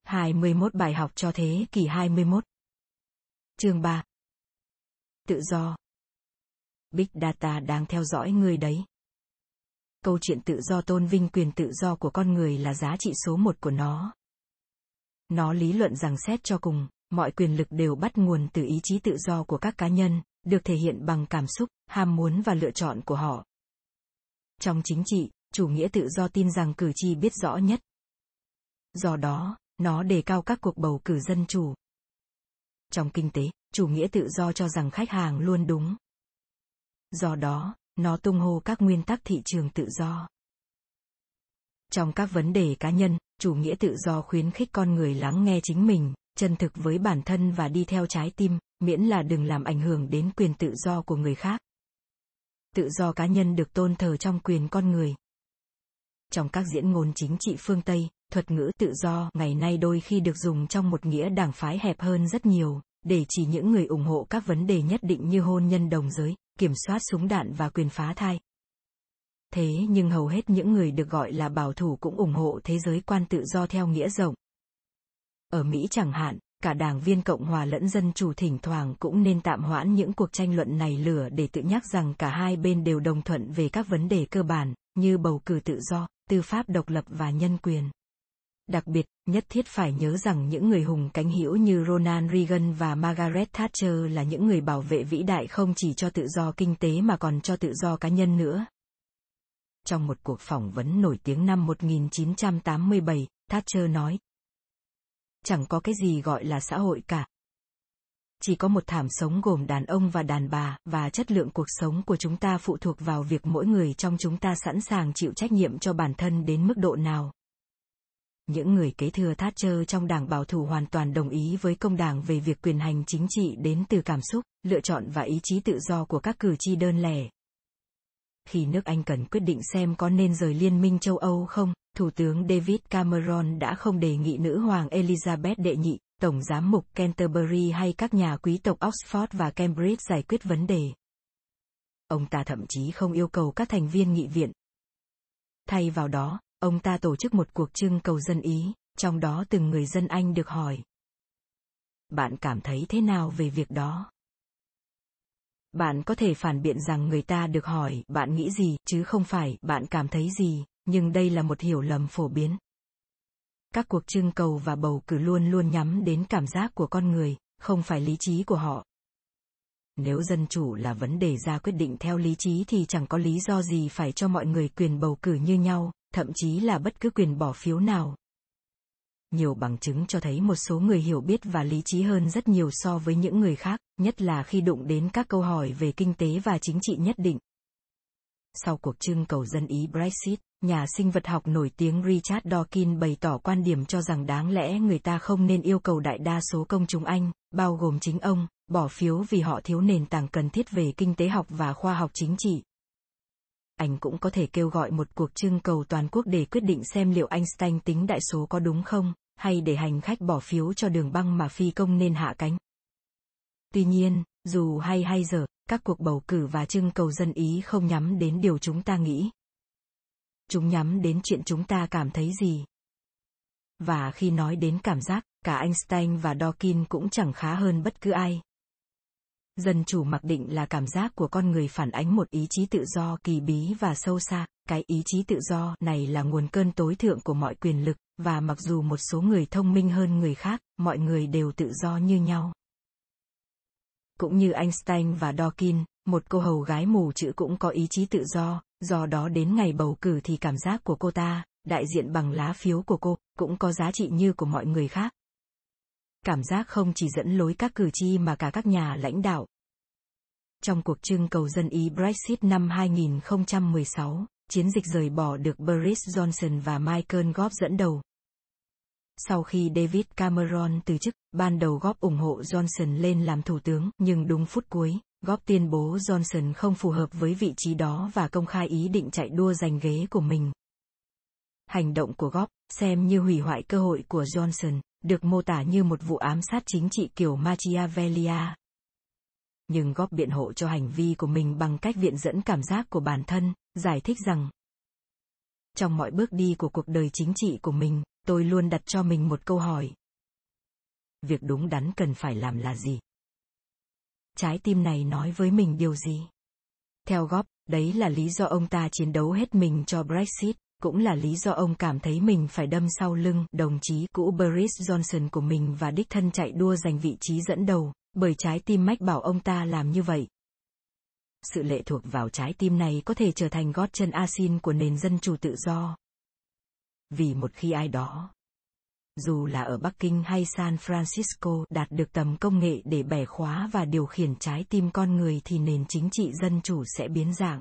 21 bài học cho thế kỷ 21. Chương 3. Tự do. Big Data đang theo dõi người đấy. Câu chuyện tự do tôn vinh quyền tự do của con người là giá trị số một của nó. Nó lý luận rằng xét cho cùng, mọi quyền lực đều bắt nguồn từ ý chí tự do của các cá nhân, được thể hiện bằng cảm xúc, ham muốn và lựa chọn của họ. Trong chính trị, chủ nghĩa tự do tin rằng cử tri biết rõ nhất. Do đó, nó đề cao các cuộc bầu cử dân chủ. Trong kinh tế, chủ nghĩa tự do cho rằng khách hàng luôn đúng. Do đó, nó tung hô các nguyên tắc thị trường tự do. Trong các vấn đề cá nhân, chủ nghĩa tự do khuyến khích con người lắng nghe chính mình, chân thực với bản thân và đi theo trái tim, miễn là đừng làm ảnh hưởng đến quyền tự do của người khác. Tự do cá nhân được tôn thờ trong quyền con người. Trong các diễn ngôn chính trị phương Tây, thuật ngữ tự do ngày nay đôi khi được dùng trong một nghĩa đảng phái hẹp hơn rất nhiều, để chỉ những người ủng hộ các vấn đề nhất định như hôn nhân đồng giới, kiểm soát súng đạn và quyền phá thai. Thế nhưng hầu hết những người được gọi là bảo thủ cũng ủng hộ thế giới quan tự do theo nghĩa rộng. Ở Mỹ chẳng hạn, cả đảng viên Cộng hòa lẫn Dân chủ thỉnh thoảng cũng nên tạm hoãn những cuộc tranh luận này lửa để tự nhắc rằng cả hai bên đều đồng thuận về các vấn đề cơ bản, như bầu cử tự do, tư pháp độc lập và nhân quyền. Đặc biệt, nhất thiết phải nhớ rằng những người hùng cánh hữu như Ronald Reagan và Margaret Thatcher là những người bảo vệ vĩ đại không chỉ cho tự do kinh tế mà còn cho tự do cá nhân nữa. Trong một cuộc phỏng vấn nổi tiếng năm 1987, Thatcher nói: "Chẳng có cái gì gọi là xã hội cả. Chỉ có một thảm sống gồm đàn ông và đàn bà, và chất lượng cuộc sống của chúng ta phụ thuộc vào việc mỗi người trong chúng ta sẵn sàng chịu trách nhiệm cho bản thân đến mức độ nào." Những người kế thừa Thatcher trong đảng bảo thủ hoàn toàn đồng ý với công đảng về việc quyền hành chính trị đến từ cảm xúc, lựa chọn và ý chí tự do của các cử tri đơn lẻ. Khi nước Anh cần quyết định xem có nên rời Liên minh châu Âu không, Thủ tướng David Cameron đã không đề nghị nữ hoàng Elizabeth đệ nhị, Tổng giám mục Canterbury hay các nhà quý tộc Oxford và Cambridge giải quyết vấn đề. Ông ta thậm chí không yêu cầu các thành viên nghị viện. Thay vào đó, ông ta tổ chức một cuộc trưng cầu dân ý, trong đó từng người dân Anh được hỏi: "Bạn cảm thấy thế nào về việc đó?" Bạn có thể phản biện rằng người ta được hỏi "bạn nghĩ gì" chứ không phải "bạn cảm thấy gì", nhưng đây là một hiểu lầm phổ biến. Các cuộc trưng cầu và bầu cử luôn luôn nhắm đến cảm giác của con người, không phải lý trí của họ. Nếu dân chủ là vấn đề ra quyết định theo lý trí thì chẳng có lý do gì phải cho mọi người quyền bầu cử như nhau, thậm chí là bất cứ quyền bỏ phiếu nào. Nhiều bằng chứng cho thấy một số người hiểu biết và lý trí hơn rất nhiều so với những người khác, nhất là khi đụng đến các câu hỏi về kinh tế và chính trị nhất định. Sau cuộc trưng cầu dân ý Brexit, nhà sinh vật học nổi tiếng Richard Dawkins bày tỏ quan điểm cho rằng đáng lẽ người ta không nên yêu cầu đại đa số công chúng Anh, bao gồm chính ông, bỏ phiếu vì họ thiếu nền tảng cần thiết về kinh tế học và khoa học chính trị. Anh cũng có thể kêu gọi một cuộc trưng cầu toàn quốc để quyết định xem liệu Einstein tính đại số có đúng không, hay để hành khách bỏ phiếu cho đường băng mà phi công nên hạ cánh. Tuy nhiên, dù hay dở, các cuộc bầu cử và trưng cầu dân ý không nhắm đến điều chúng ta nghĩ. Chúng nhắm đến chuyện chúng ta cảm thấy gì. Và khi nói đến cảm giác, cả Einstein và Dawkins cũng chẳng khá hơn bất cứ ai. Dân chủ mặc định là cảm giác của con người phản ánh một ý chí tự do kỳ bí và sâu xa. Cái ý chí tự do này là nguồn cơn tối thượng của mọi quyền lực, và mặc dù một số người thông minh hơn người khác, mọi người đều tự do như nhau. Cũng như Einstein và Dawkins, một cô hầu gái mù chữ cũng có ý chí tự do đó đến ngày bầu cử thì cảm giác của cô ta, đại diện bằng lá phiếu của cô, cũng có giá trị như của mọi người khác. Cảm giác không chỉ dẫn lối các cử tri mà cả các nhà lãnh đạo. Trong cuộc trưng cầu dân ý Brexit năm 2016, chiến dịch rời bỏ được Boris Johnson và Michael Gove dẫn đầu. Sau khi David Cameron từ chức, ban đầu Gove ủng hộ Johnson lên làm thủ tướng, nhưng đúng phút cuối, Gove tuyên bố Johnson không phù hợp với vị trí đó và công khai ý định chạy đua giành ghế của mình. Hành động của Gove, xem như hủy hoại cơ hội của Johnson, được mô tả như một vụ ám sát chính trị kiểu Machiavelli. Nhưng Gove biện hộ cho hành vi của mình bằng cách viện dẫn cảm giác của bản thân, giải thích rằng: "Trong mọi bước đi của cuộc đời chính trị của mình, tôi luôn đặt cho mình một câu hỏi, Việc đúng đắn cần phải làm là gì? Trái tim này nói với mình điều gì? Theo Goff, đấy là lý do ông ta chiến đấu hết mình cho Brexit, cũng là lý do ông cảm thấy mình phải đâm sau lưng đồng chí cũ Boris Johnson của mình và đích thân chạy đua giành vị trí dẫn đầu, bởi trái tim mách bảo ông ta làm như vậy. Sự lệ thuộc vào trái tim này có thể trở thành gót chân asin của nền dân chủ tự do. Vì một khi ai đó, dù là ở Bắc Kinh hay San Francisco, đạt được tầm công nghệ để bẻ khóa và điều khiển trái tim con người thì nền chính trị dân chủ sẽ biến dạng.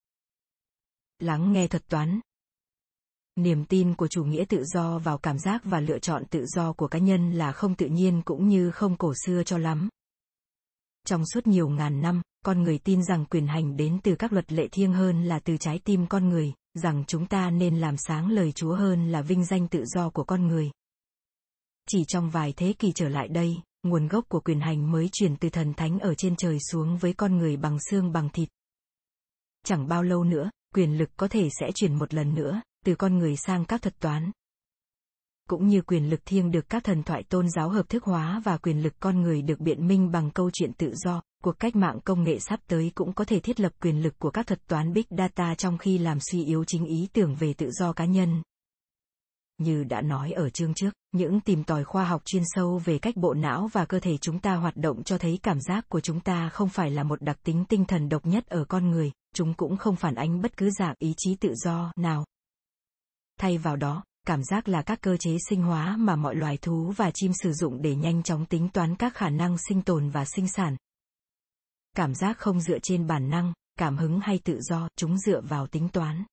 Lắng nghe thuật toán. Niềm tin của chủ nghĩa tự do vào cảm giác và lựa chọn tự do của cá nhân là không tự nhiên cũng như không cổ xưa cho lắm. Trong suốt nhiều ngàn năm, con người tin rằng quyền hành đến từ các luật lệ thiêng hơn là từ trái tim con người, rằng chúng ta nên làm sáng lời Chúa hơn là vinh danh tự do của con người. Chỉ trong vài thế kỷ trở lại đây, nguồn gốc của quyền hành mới chuyển từ thần thánh ở trên trời xuống với con người bằng xương bằng thịt. Chẳng bao lâu nữa, quyền lực có thể sẽ chuyển một lần nữa, từ con người sang các thuật toán. Cũng như quyền lực thiêng được các thần thoại tôn giáo hợp thức hóa và quyền lực con người được biện minh bằng câu chuyện tự do, cuộc cách mạng công nghệ sắp tới cũng có thể thiết lập quyền lực của các thuật toán Big Data trong khi làm suy yếu chính ý tưởng về tự do cá nhân. Như đã nói ở chương trước, những tìm tòi khoa học chuyên sâu về cách bộ não và cơ thể chúng ta hoạt động cho thấy cảm giác của chúng ta không phải là một đặc tính tinh thần độc nhất ở con người, chúng cũng không phản ánh bất cứ dạng ý chí tự do nào. Thay vào đó, cảm giác là các cơ chế sinh hóa mà mọi loài thú và chim sử dụng để nhanh chóng tính toán các khả năng sinh tồn và sinh sản. Cảm giác không dựa trên bản năng, cảm hứng hay tự do, chúng dựa vào tính toán.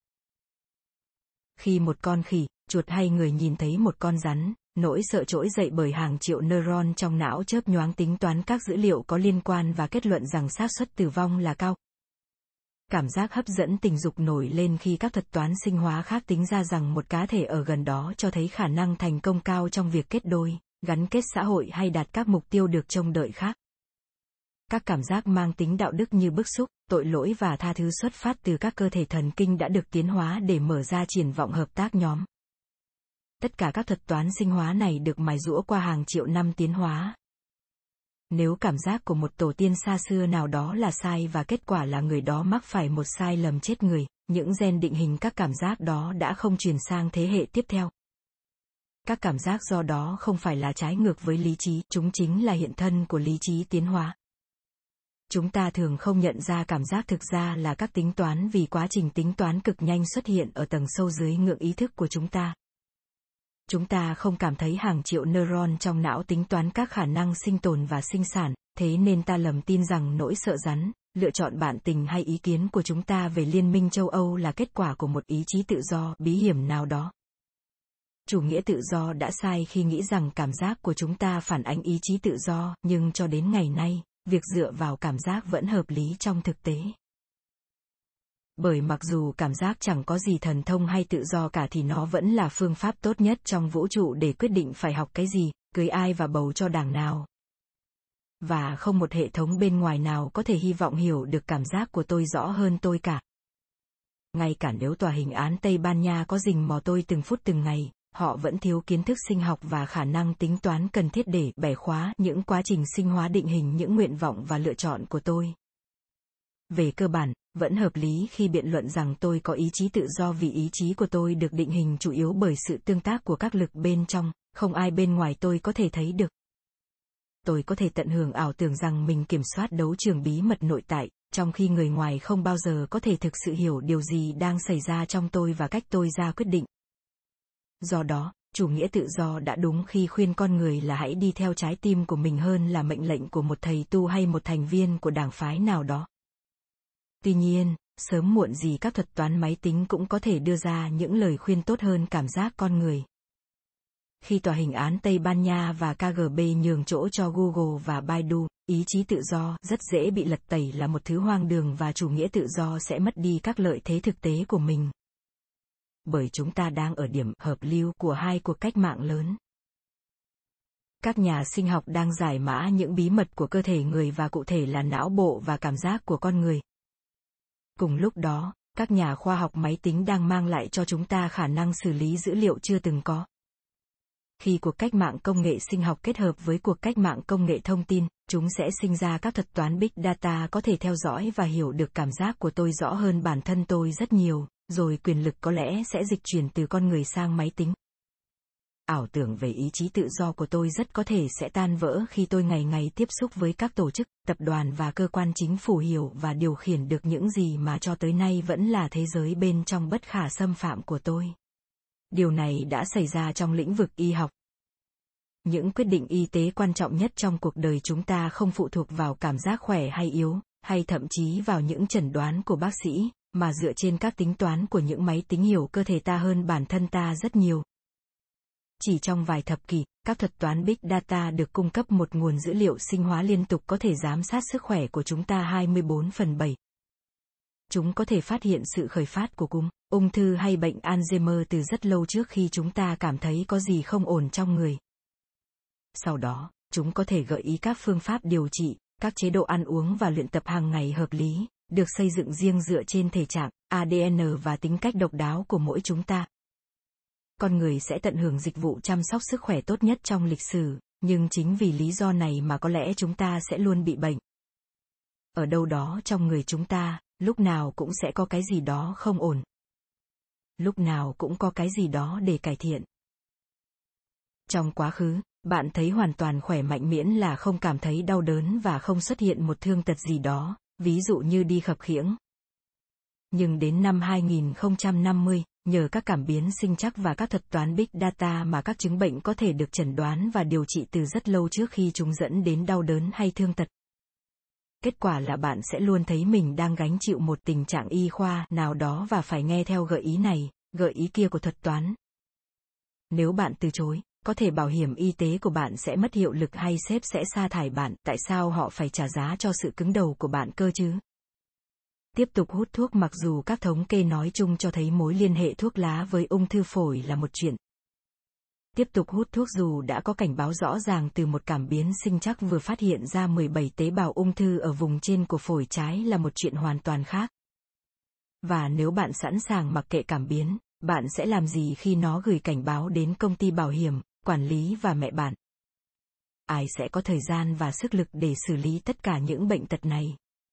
Khi một con khỉ, chuột hay người nhìn thấy một con rắn, nỗi sợ trỗi dậy bởi hàng triệu neuron trong não chớp nhoáng tính toán các dữ liệu có liên quan và kết luận rằng xác suất tử vong là cao. Cảm giác hấp dẫn tình dục nổi lên khi các thuật toán sinh hóa khác tính ra rằng một cá thể ở gần đó cho thấy khả năng thành công cao trong việc kết đôi, gắn kết xã hội hay đạt các mục tiêu được trông đợi khác. Các cảm giác mang tính đạo đức như bức xúc, tội lỗi và tha thứ xuất phát từ các cơ thể thần kinh đã được tiến hóa để mở ra triển vọng hợp tác nhóm. Tất cả các thuật toán sinh hóa này được mài giũa qua hàng triệu năm tiến hóa. Nếu cảm giác của một tổ tiên xa xưa nào đó là sai và kết quả là người đó mắc phải một sai lầm chết người, những gen định hình các cảm giác đó đã không truyền sang thế hệ tiếp theo. Các cảm giác do đó không phải là trái ngược với lý trí, chúng chính là hiện thân của lý trí tiến hóa. Chúng ta thường không nhận ra cảm giác thực ra là các tính toán vì quá trình tính toán cực nhanh xuất hiện ở tầng sâu dưới ngưỡng ý thức của chúng ta. Chúng ta không cảm thấy hàng triệu neuron trong não tính toán các khả năng sinh tồn và sinh sản, thế nên ta lầm tin rằng nỗi sợ rắn, lựa chọn bạn tình hay ý kiến của chúng ta về Liên minh châu Âu là kết quả của một ý chí tự do bí hiểm nào đó. Chủ nghĩa tự do đã sai khi nghĩ rằng cảm giác của chúng ta phản ánh ý chí tự do, nhưng cho đến ngày nay, việc dựa vào cảm giác vẫn hợp lý trong thực tế. Bởi mặc dù cảm giác chẳng có gì thần thông hay tự do cả thì nó vẫn là phương pháp tốt nhất trong vũ trụ để quyết định phải học cái gì, cưới ai và bầu cho đảng nào. Và không một hệ thống bên ngoài nào có thể hy vọng hiểu được cảm giác của tôi rõ hơn tôi cả. Ngay cả nếu tòa hình án Tây Ban Nha có rình mò tôi từng phút từng ngày, họ vẫn thiếu kiến thức sinh học và khả năng tính toán cần thiết để bẻ khóa những quá trình sinh hóa định hình những nguyện vọng và lựa chọn của tôi. Về cơ bản, vẫn hợp lý khi biện luận rằng tôi có ý chí tự do vì ý chí của tôi được định hình chủ yếu bởi sự tương tác của các lực bên trong, không ai bên ngoài tôi có thể thấy được. Tôi có thể tận hưởng ảo tưởng rằng mình kiểm soát đấu trường bí mật nội tại, trong khi người ngoài không bao giờ có thể thực sự hiểu điều gì đang xảy ra trong tôi và cách tôi ra quyết định. Do đó, chủ nghĩa tự do đã đúng khi khuyên con người là hãy đi theo trái tim của mình hơn là mệnh lệnh của một thầy tu hay một thành viên của đảng phái nào đó. Tuy nhiên, sớm muộn gì các thuật toán máy tính cũng có thể đưa ra những lời khuyên tốt hơn cảm giác con người. Khi tòa hình án Tây Ban Nha và KGB nhường chỗ cho Google và Baidu, ý chí tự do rất dễ bị lật tẩy là một thứ hoang đường và chủ nghĩa tự do sẽ mất đi các lợi thế thực tế của mình. Bởi chúng ta đang ở điểm hợp lưu của hai cuộc cách mạng lớn. Các nhà sinh học đang giải mã những bí mật của cơ thể người và cụ thể là não bộ và cảm giác của con người. Cùng lúc đó, các nhà khoa học máy tính đang mang lại cho chúng ta khả năng xử lý dữ liệu chưa từng có. Khi cuộc cách mạng công nghệ sinh học kết hợp với cuộc cách mạng công nghệ thông tin, chúng sẽ sinh ra các thuật toán Big Data có thể theo dõi và hiểu được cảm giác của tôi rõ hơn bản thân tôi rất nhiều, rồi quyền lực có lẽ sẽ dịch chuyển từ con người sang máy tính. Ảo tưởng về ý chí tự do của tôi rất có thể sẽ tan vỡ khi tôi ngày ngày tiếp xúc với các tổ chức, tập đoàn và cơ quan chính phủ hiểu và điều khiển được những gì mà cho tới nay vẫn là thế giới bên trong bất khả xâm phạm của tôi. Điều này đã xảy ra trong lĩnh vực y học. Những quyết định y tế quan trọng nhất trong cuộc đời chúng ta không phụ thuộc vào cảm giác khỏe hay yếu, hay thậm chí vào những chẩn đoán của bác sĩ, mà dựa trên các tính toán của những máy tính hiểu cơ thể ta hơn bản thân ta rất nhiều. Chỉ trong vài thập kỷ, các thuật toán Big Data được cung cấp một nguồn dữ liệu sinh hóa liên tục có thể giám sát sức khỏe của chúng ta 24/7. Chúng có thể phát hiện sự khởi phát của cúm, ung thư hay bệnh Alzheimer từ rất lâu trước khi chúng ta cảm thấy có gì không ổn trong người. Sau đó, chúng có thể gợi ý các phương pháp điều trị, các chế độ ăn uống và luyện tập hàng ngày hợp lý, được xây dựng riêng dựa trên thể trạng, ADN và tính cách độc đáo của mỗi chúng ta. Con người sẽ tận hưởng dịch vụ chăm sóc sức khỏe tốt nhất trong lịch sử, nhưng chính vì lý do này mà có lẽ chúng ta sẽ luôn bị bệnh. Ở đâu đó trong người chúng ta, lúc nào cũng sẽ có cái gì đó không ổn. Lúc nào cũng có cái gì đó để cải thiện. Trong quá khứ, bạn thấy hoàn toàn khỏe mạnh miễn là không cảm thấy đau đớn và không xuất hiện một thương tật gì đó, ví dụ như đi khập khiễng. Nhưng đến năm 2050, nhờ các cảm biến sinh trắc và các thuật toán Big Data mà các chứng bệnh có thể được chẩn đoán và điều trị từ rất lâu trước khi chúng dẫn đến đau đớn hay thương tật. Kết quả là bạn sẽ luôn thấy mình đang gánh chịu một tình trạng y khoa nào đó và phải nghe theo gợi ý này, gợi ý kia của thuật toán. Nếu bạn từ chối, có thể bảo hiểm y tế của bạn sẽ mất hiệu lực hay sếp sẽ sa thải bạn, tại sao họ phải trả giá cho sự cứng đầu của bạn cơ chứ? Tiếp tục hút thuốc mặc dù các thống kê nói chung cho thấy mối liên hệ thuốc lá với ung thư phổi là một chuyện. Tiếp tục hút thuốc dù đã có cảnh báo rõ ràng từ một cảm biến sinh trắc vừa phát hiện ra 17 tế bào ung thư ở vùng trên của phổi trái là một chuyện hoàn toàn khác. Và nếu bạn sẵn sàng mặc kệ cảm biến, bạn sẽ làm gì khi nó gửi cảnh báo đến công ty bảo hiểm, quản lý và mẹ bạn? Ai sẽ có thời gian và sức lực để xử lý tất cả những bệnh tật này?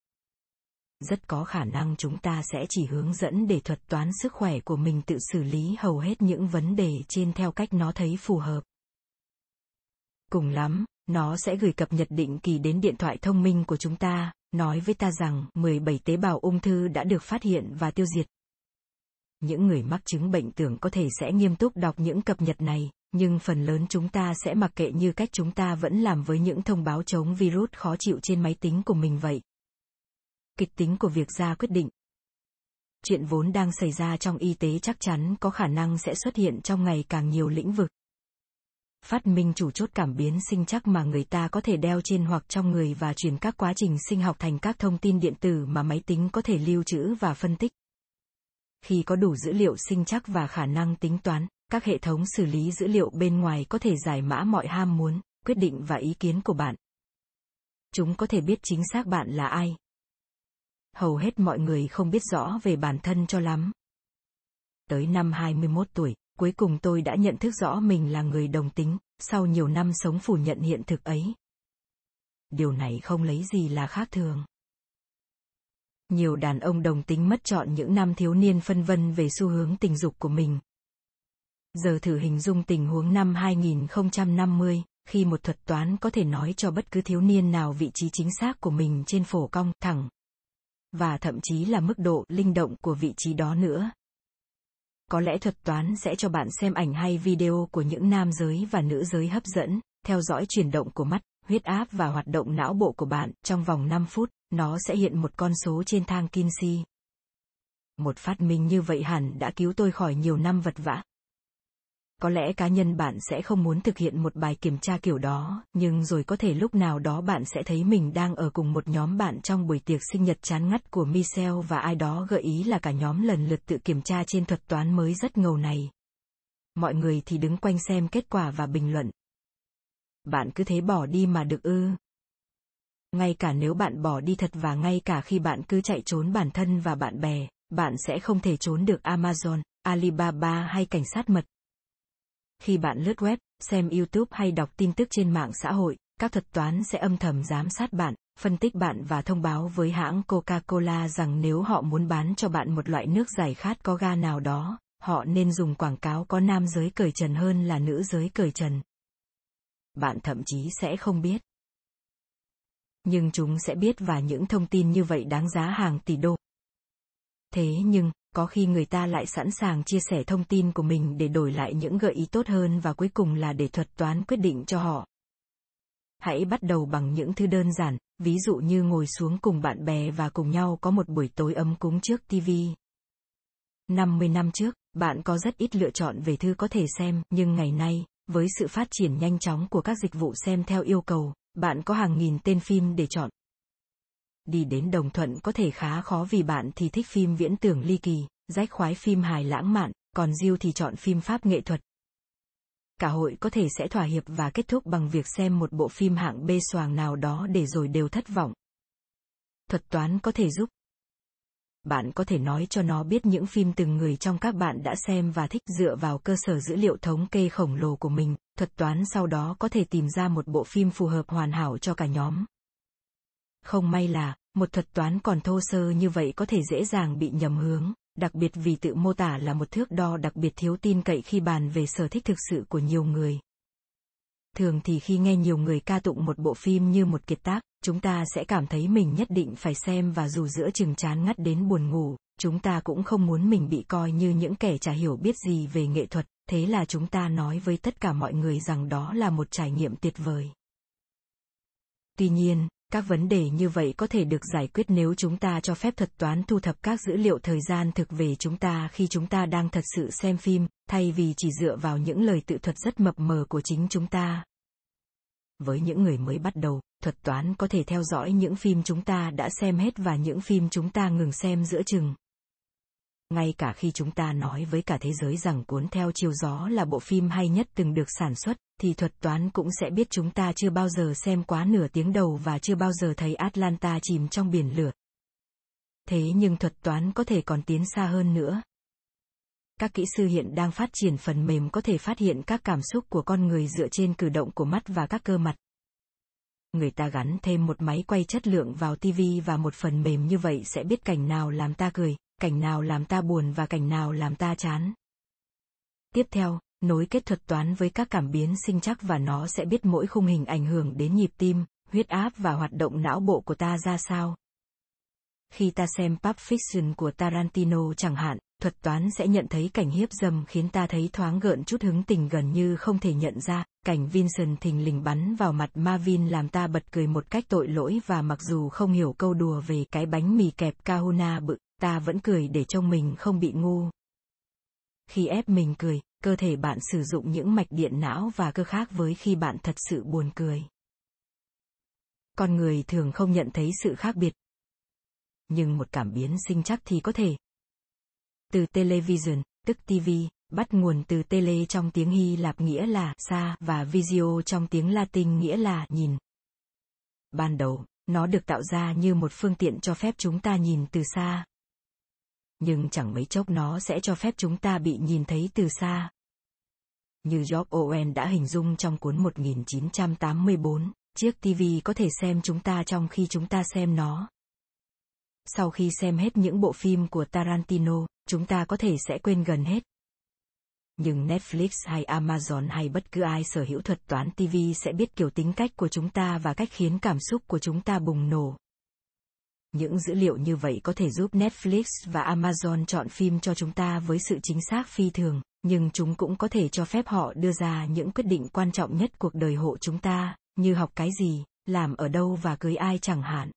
Rất có khả năng chúng ta sẽ chỉ hướng dẫn để thuật toán sức khỏe của mình tự xử lý hầu hết những vấn đề trên theo cách nó thấy phù hợp. Cùng lắm, nó sẽ gửi cập nhật định kỳ đến điện thoại thông minh của chúng ta, nói với ta rằng 17 tế bào ung thư đã được phát hiện và tiêu diệt. Những người mắc chứng bệnh tưởng có thể sẽ nghiêm túc đọc những cập nhật này, nhưng phần lớn chúng ta sẽ mặc kệ như cách chúng ta vẫn làm với những thông báo chống virus khó chịu trên máy tính của mình vậy. Kịch tính của việc ra quyết định. Chuyện vốn đang xảy ra trong y tế chắc chắn có khả năng sẽ xuất hiện trong ngày càng nhiều lĩnh vực. Phát minh chủ chốt cảm biến sinh trắc mà người ta có thể đeo trên hoặc trong người và truyền các quá trình sinh học thành các thông tin điện tử mà máy tính có thể lưu trữ và phân tích. Khi có đủ dữ liệu sinh trắc và khả năng tính toán, các hệ thống xử lý dữ liệu bên ngoài có thể giải mã mọi ham muốn, quyết định và ý kiến của bạn. Chúng có thể biết chính xác bạn là ai. Hầu hết mọi người không biết rõ về bản thân cho lắm. Tới năm 21 tuổi, cuối cùng tôi đã nhận thức rõ mình là người đồng tính, sau nhiều năm sống phủ nhận hiện thực ấy. Điều này không lấy gì là khác thường. Nhiều đàn ông đồng tính mất chọn những năm thiếu niên phân vân về xu hướng tình dục của mình. Giờ thử hình dung tình huống năm 2050, khi một thuật toán có thể nói cho bất cứ thiếu niên nào vị trí chính xác của mình trên phổ cong thẳng. Và thậm chí là mức độ linh động của vị trí đó nữa. Có lẽ thuật toán sẽ cho bạn xem ảnh hay video của những nam giới và nữ giới hấp dẫn, theo dõi chuyển động của mắt, huyết áp và hoạt động não bộ của bạn. Trong vòng 5 phút, nó sẽ hiện một con số trên thang Kinsey. Một phát minh như vậy hẳn đã cứu tôi khỏi nhiều năm vật vã. Có lẽ cá nhân bạn sẽ không muốn thực hiện một bài kiểm tra kiểu đó, nhưng rồi có thể lúc nào đó bạn sẽ thấy mình đang ở cùng một nhóm bạn trong buổi tiệc sinh nhật chán ngắt của Michelle và ai đó gợi ý là cả nhóm lần lượt tự kiểm tra trên thuật toán mới rất ngầu này. Mọi người thì đứng quanh xem kết quả và bình luận. Bạn cứ thế bỏ đi mà được ư? Ngay cả nếu bạn bỏ đi thật và ngay cả khi bạn cứ chạy trốn bản thân và bạn bè, bạn sẽ không thể trốn được Amazon, Alibaba hay cảnh sát mật. Khi bạn lướt web, xem YouTube hay đọc tin tức trên mạng xã hội, các thuật toán sẽ âm thầm giám sát bạn, phân tích bạn và thông báo với hãng Coca-Cola rằng nếu họ muốn bán cho bạn một loại nước giải khát có ga nào đó, họ nên dùng quảng cáo có nam giới cởi trần hơn là nữ giới cởi trần. Bạn thậm chí sẽ không biết. Nhưng chúng sẽ biết, và những thông tin như vậy đáng giá hàng tỷ đô. Thế nhưng, có khi người ta lại sẵn sàng chia sẻ thông tin của mình để đổi lại những gợi ý tốt hơn, và cuối cùng là để thuật toán quyết định cho họ. Hãy bắt đầu bằng những thứ đơn giản, ví dụ như ngồi xuống cùng bạn bè và cùng nhau có một buổi tối ấm cúng trước TV. 50 năm trước, bạn có rất ít lựa chọn về thứ có thể xem, nhưng ngày nay, với sự phát triển nhanh chóng của các dịch vụ xem theo yêu cầu, bạn có hàng nghìn tên phim để chọn. Đi đến đồng thuận có thể khá khó, vì bạn thì thích phim viễn tưởng ly kỳ, Jack khoái phim hài lãng mạn, còn Jill thì chọn phim pháp nghệ thuật. Cả hội có thể sẽ thỏa hiệp và kết thúc bằng việc xem một bộ phim hạng B xoàng nào đó để rồi đều thất vọng. Thuật toán có thể giúp. Bạn có thể nói cho nó biết những phim từng người trong các bạn đã xem và thích. Dựa vào cơ sở dữ liệu thống kê khổng lồ của mình, thuật toán sau đó có thể tìm ra một bộ phim phù hợp hoàn hảo cho cả nhóm. Không may là, một thuật toán còn thô sơ như vậy có thể dễ dàng bị nhầm hướng, đặc biệt vì tự mô tả là một thước đo đặc biệt thiếu tin cậy khi bàn về sở thích thực sự của nhiều người. Thường thì khi nghe nhiều người ca tụng một bộ phim như một kiệt tác, chúng ta sẽ cảm thấy mình nhất định phải xem, và dù giữa chừng chán ngắt đến buồn ngủ, chúng ta cũng không muốn mình bị coi như những kẻ chả hiểu biết gì về nghệ thuật, thế là chúng ta nói với tất cả mọi người rằng đó là một trải nghiệm tuyệt vời. Tuy nhiên, các vấn đề như vậy có thể được giải quyết nếu chúng ta cho phép thuật toán thu thập các dữ liệu thời gian thực về chúng ta khi chúng ta đang thật sự xem phim, thay vì chỉ dựa vào những lời tự thuật rất mập mờ của chính chúng ta. Với những người mới bắt đầu, thuật toán có thể theo dõi những phim chúng ta đã xem hết và những phim chúng ta ngừng xem giữa chừng. Ngay cả khi chúng ta nói với cả thế giới rằng Cuốn Theo Chiều Gió là bộ phim hay nhất từng được sản xuất, thì thuật toán cũng sẽ biết chúng ta chưa bao giờ xem quá nửa tiếng đầu và chưa bao giờ thấy Atlanta chìm trong biển lửa. Thế nhưng thuật toán có thể còn tiến xa hơn nữa. Các kỹ sư hiện đang phát triển phần mềm có thể phát hiện các cảm xúc của con người dựa trên cử động của mắt và các cơ mặt. Người ta gắn thêm một máy quay chất lượng vào TV, và một phần mềm như vậy sẽ biết cảnh nào làm ta cười, cảnh nào làm ta buồn và cảnh nào làm ta chán. Tiếp theo, nối kết thuật toán với các cảm biến sinh trắc, và nó sẽ biết mỗi khung hình ảnh hưởng đến nhịp tim, huyết áp và hoạt động não bộ của ta ra sao. Khi ta xem Pulp Fiction của Tarantino chẳng hạn, thuật toán sẽ nhận thấy cảnh hiếp dâm khiến ta thấy thoáng gợn chút hứng tình gần như không thể nhận ra, cảnh Vincent thình lình bắn vào mặt Marvin làm ta bật cười một cách tội lỗi, và mặc dù không hiểu câu đùa về cái bánh mì kẹp Kahuna bự, ta vẫn cười để trông mình không bị ngu. Khi ép mình cười, cơ thể bạn sử dụng những mạch điện não và cơ khác với khi bạn thật sự buồn cười. Con người thường không nhận thấy sự khác biệt. Nhưng một cảm biến sinh trắc thì có thể. Từ television, tức TV, bắt nguồn từ tele trong tiếng Hy Lạp nghĩa là xa, và visio trong tiếng Latin nghĩa là nhìn. Ban đầu, nó được tạo ra như một phương tiện cho phép chúng ta nhìn từ xa. Nhưng chẳng mấy chốc nó sẽ cho phép chúng ta bị nhìn thấy từ xa. Như George Orwell đã hình dung trong cuốn 1984, chiếc TV có thể xem chúng ta trong khi chúng ta xem nó. Sau khi xem hết những bộ phim của Tarantino, chúng ta có thể sẽ quên gần hết. Nhưng Netflix hay Amazon hay bất cứ ai sở hữu thuật toán TV sẽ biết kiểu tính cách của chúng ta và cách khiến cảm xúc của chúng ta bùng nổ. Những dữ liệu như vậy có thể giúp Netflix và Amazon chọn phim cho chúng ta với sự chính xác phi thường, nhưng chúng cũng có thể cho phép họ đưa ra những quyết định quan trọng nhất cuộc đời hộ chúng ta, như học cái gì, làm ở đâu và cưới ai chẳng hạn.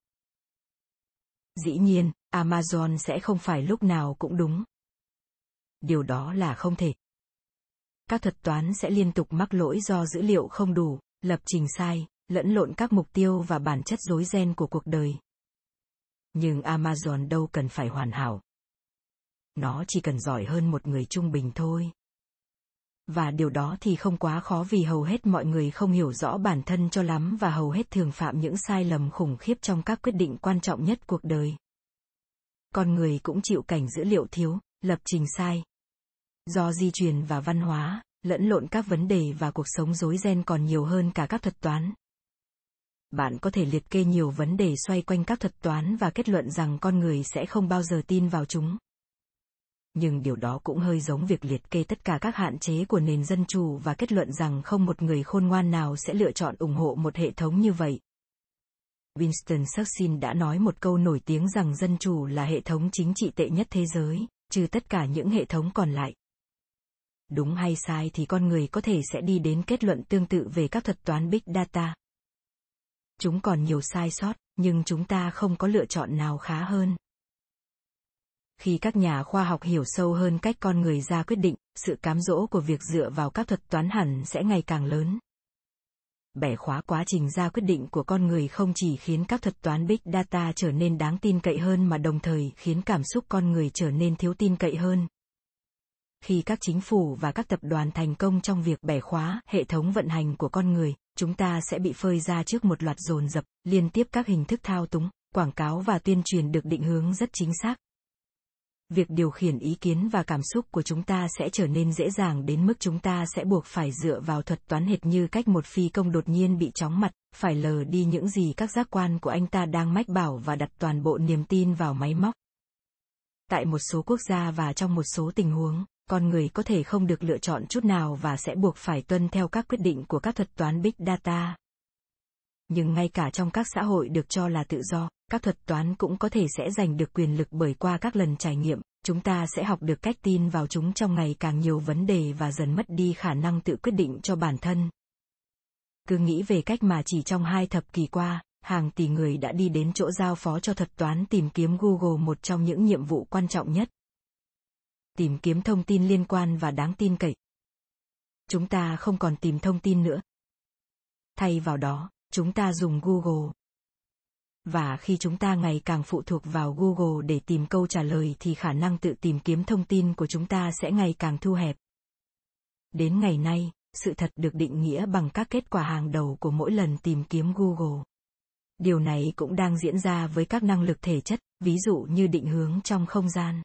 Dĩ nhiên, Amazon sẽ không phải lúc nào cũng đúng. Điều đó là không thể. Các thuật toán sẽ liên tục mắc lỗi do dữ liệu không đủ, lập trình sai, lẫn lộn các mục tiêu và bản chất rối ren của cuộc đời. Nhưng Amazon đâu cần phải hoàn hảo. Nó chỉ cần giỏi hơn một người trung bình thôi. Và điều đó thì không quá khó, vì hầu hết mọi người không hiểu rõ bản thân cho lắm và hầu hết thường phạm những sai lầm khủng khiếp trong các quyết định quan trọng nhất cuộc đời. Con người cũng chịu cảnh dữ liệu thiếu, lập trình sai. Do di truyền và văn hóa, lẫn lộn các vấn đề và cuộc sống rối ren còn nhiều hơn cả các thuật toán. Bạn có thể liệt kê nhiều vấn đề xoay quanh các thuật toán và kết luận rằng con người sẽ không bao giờ tin vào chúng. Nhưng điều đó cũng hơi giống việc liệt kê tất cả các hạn chế của nền dân chủ và kết luận rằng không một người khôn ngoan nào sẽ lựa chọn ủng hộ một hệ thống như vậy. Winston Churchill đã nói một câu nổi tiếng rằng dân chủ là hệ thống chính trị tệ nhất thế giới, trừ tất cả những hệ thống còn lại. Đúng hay sai thì con người có thể sẽ đi đến kết luận tương tự về các thuật toán Big Data. Chúng còn nhiều sai sót, nhưng chúng ta không có lựa chọn nào khá hơn. Khi các nhà khoa học hiểu sâu hơn cách con người ra quyết định, sự cám dỗ của việc dựa vào các thuật toán hẳn sẽ ngày càng lớn. Bẻ khóa quá trình ra quyết định của con người không chỉ khiến các thuật toán Big Data trở nên đáng tin cậy hơn mà đồng thời khiến cảm xúc con người trở nên thiếu tin cậy hơn. Khi các chính phủ và các tập đoàn thành công trong việc bẻ khóa hệ thống vận hành của con người, chúng ta sẽ bị phơi ra trước một loạt dồn dập, liên tiếp các hình thức thao túng, quảng cáo và tuyên truyền được định hướng rất chính xác. Việc điều khiển ý kiến và cảm xúc của chúng ta sẽ trở nên dễ dàng đến mức chúng ta sẽ buộc phải dựa vào thuật toán hệt như cách một phi công đột nhiên bị chóng mặt, phải lờ đi những gì các giác quan của anh ta đang mách bảo và đặt toàn bộ niềm tin vào máy móc. Tại một số quốc gia và trong một số tình huống, con người có thể không được lựa chọn chút nào và sẽ buộc phải tuân theo các quyết định của các thuật toán Big Data. Nhưng ngay cả trong các xã hội được cho là tự do, các thuật toán cũng có thể sẽ giành được quyền lực bởi qua các lần trải nghiệm, chúng ta sẽ học được cách tin vào chúng trong ngày càng nhiều vấn đề và dần mất đi khả năng tự quyết định cho bản thân. Cứ nghĩ về cách mà chỉ trong 2 thập kỷ qua, hàng tỷ người đã đi đến chỗ giao phó cho thuật toán tìm kiếm Google một trong những nhiệm vụ quan trọng nhất. Tìm kiếm thông tin liên quan và đáng tin cậy. Chúng ta không còn tìm thông tin nữa. Thay vào đó, chúng ta dùng Google. Và khi chúng ta ngày càng phụ thuộc vào Google để tìm câu trả lời thì khả năng tự tìm kiếm thông tin của chúng ta sẽ ngày càng thu hẹp. Đến ngày nay, sự thật được định nghĩa bằng các kết quả hàng đầu của mỗi lần tìm kiếm Google. Điều này cũng đang diễn ra với các năng lực thể chất, ví dụ như định hướng trong không gian.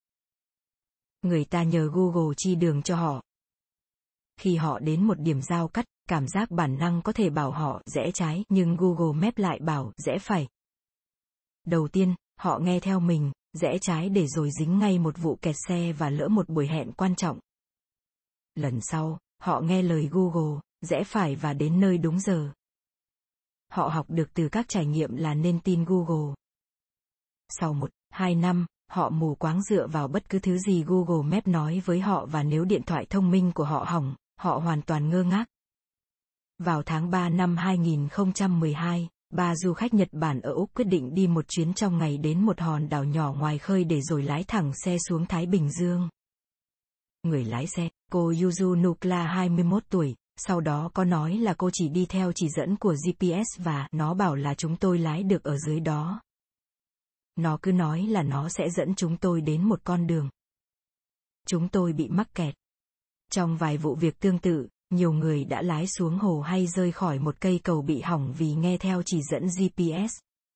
Người ta nhờ Google chỉ đường cho họ. Khi họ đến một điểm giao cắt, cảm giác bản năng có thể bảo họ rẽ trái, nhưng Google Maps lại bảo rẽ phải. Đầu tiên, họ nghe theo mình, rẽ trái để rồi dính ngay một vụ kẹt xe và lỡ một buổi hẹn quan trọng. Lần sau, họ nghe lời Google, rẽ phải và đến nơi đúng giờ. Họ học được từ các trải nghiệm là nên tin Google. Sau 1-2 năm, họ mù quáng dựa vào bất cứ thứ gì Google Maps nói với họ và nếu điện thoại thông minh của họ hỏng, họ hoàn toàn ngơ ngác. Vào tháng 3 năm 2012, 3 du khách Nhật Bản ở Úc quyết định đi một chuyến trong ngày đến một hòn đảo nhỏ ngoài khơi để rồi lái thẳng xe xuống Thái Bình Dương. Người lái xe, cô Yuzu Nukla 21 tuổi, sau đó có nói là cô chỉ đi theo chỉ dẫn của GPS và nó bảo là chúng tôi lái được ở dưới đó. Nó cứ nói là nó sẽ dẫn chúng tôi đến một con đường. Chúng tôi bị mắc kẹt. Trong vài vụ việc tương tự, nhiều người đã lái xuống hồ hay rơi khỏi một cây cầu bị hỏng vì nghe theo chỉ dẫn GPS.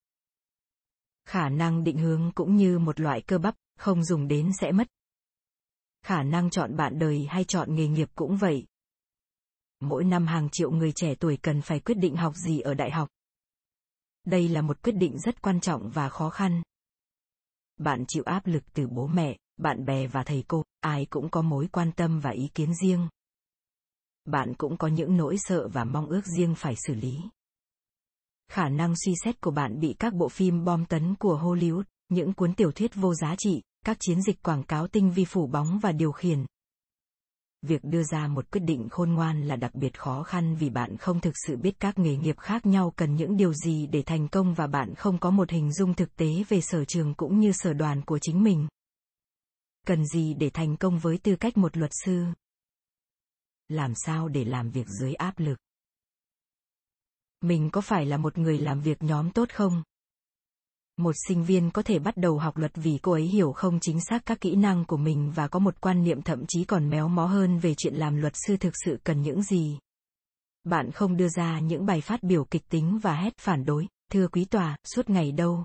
Khả năng định hướng cũng như một loại cơ bắp, không dùng đến sẽ mất. Khả năng chọn bạn đời hay chọn nghề nghiệp cũng vậy. Mỗi năm hàng triệu người trẻ tuổi cần phải quyết định học gì ở đại học. Đây là một quyết định rất quan trọng và khó khăn. Bạn chịu áp lực từ bố mẹ, bạn bè và thầy cô, ai cũng có mối quan tâm và ý kiến riêng. Bạn cũng có những nỗi sợ và mong ước riêng phải xử lý. Khả năng suy xét của bạn bị các bộ phim bom tấn của Hollywood, những cuốn tiểu thuyết vô giá trị, các chiến dịch quảng cáo tinh vi phủ bóng và điều khiển. Việc đưa ra một quyết định khôn ngoan là đặc biệt khó khăn vì bạn không thực sự biết các nghề nghiệp khác nhau cần những điều gì để thành công và bạn không có một hình dung thực tế về sở trường cũng như sở đoàn của chính mình. Cần gì để thành công với tư cách một luật sư? Làm sao để làm việc dưới áp lực? Mình có phải là một người làm việc nhóm tốt không? Một sinh viên có thể bắt đầu học luật vì cô ấy hiểu không chính xác các kỹ năng của mình và có một quan niệm thậm chí còn méo mó hơn về chuyện làm luật sư thực sự cần những gì. Bạn không đưa ra những bài phát biểu kịch tính và hét phản đối, thưa quý tòa, suốt ngày đâu.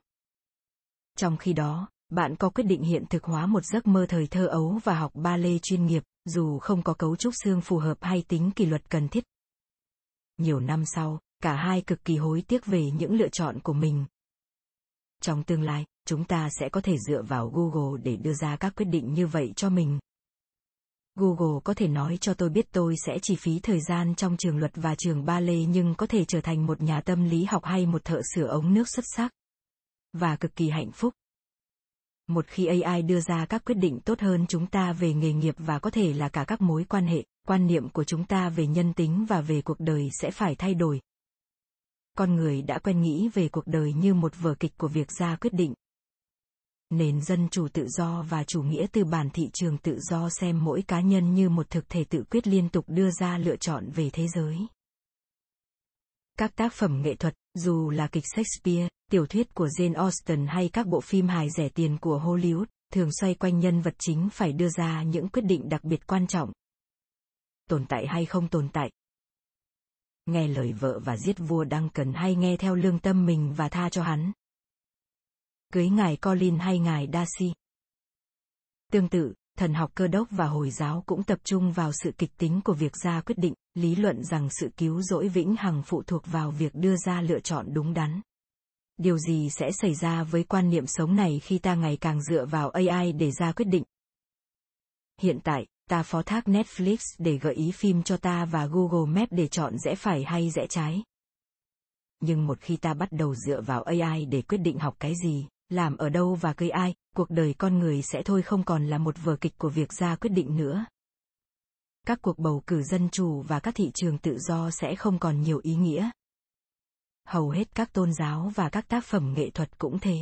Trong khi đó, bạn có quyết định hiện thực hóa một giấc mơ thời thơ ấu và học ballet chuyên nghiệp, dù không có cấu trúc xương phù hợp hay tính kỷ luật cần thiết. Nhiều năm sau, cả hai cực kỳ hối tiếc về những lựa chọn của mình. Trong tương lai, chúng ta sẽ có thể dựa vào Google để đưa ra các quyết định như vậy cho mình. Google có thể nói cho tôi biết tôi sẽ chi phí thời gian trong trường luật và trường ballet nhưng có thể trở thành một nhà tâm lý học hay một thợ sửa ống nước xuất sắc. Và cực kỳ hạnh phúc. Một khi AI đưa ra các quyết định tốt hơn chúng ta về nghề nghiệp và có thể là cả các mối quan hệ, quan niệm của chúng ta về nhân tính và về cuộc đời sẽ phải thay đổi. Con người đã quen nghĩ về cuộc đời như một vở kịch của việc ra quyết định. Nền dân chủ tự do và chủ nghĩa tư bản thị trường tự do xem mỗi cá nhân như một thực thể tự quyết liên tục đưa ra lựa chọn về thế giới. Các tác phẩm nghệ thuật, dù là kịch Shakespeare, tiểu thuyết của Jane Austen hay các bộ phim hài rẻ tiền của Hollywood, thường xoay quanh nhân vật chính phải đưa ra những quyết định đặc biệt quan trọng. Tồn tại hay không tồn tại? Nghe lời vợ và giết vua Duncan hay nghe theo lương tâm mình và tha cho hắn? Cưới ngài Colin hay ngài Darcy? Tương tự, thần học Cơ đốc và Hồi giáo cũng tập trung vào sự kịch tính của việc ra quyết định, lý luận rằng sự cứu rỗi vĩnh hằng phụ thuộc vào việc đưa ra lựa chọn đúng đắn. Điều gì sẽ xảy ra với quan niệm sống này khi ta ngày càng dựa vào AI để ra quyết định? Hiện tại, ta phó thác Netflix để gợi ý phim cho ta và Google Maps để chọn rẽ phải hay rẽ trái. Nhưng một khi ta bắt đầu dựa vào AI để quyết định học cái gì, làm ở đâu và cưới ai, cuộc đời con người sẽ thôi không còn là một vở kịch của việc ra quyết định nữa. Các cuộc bầu cử dân chủ và các thị trường tự do sẽ không còn nhiều ý nghĩa. Hầu hết các tôn giáo và các tác phẩm nghệ thuật cũng thế.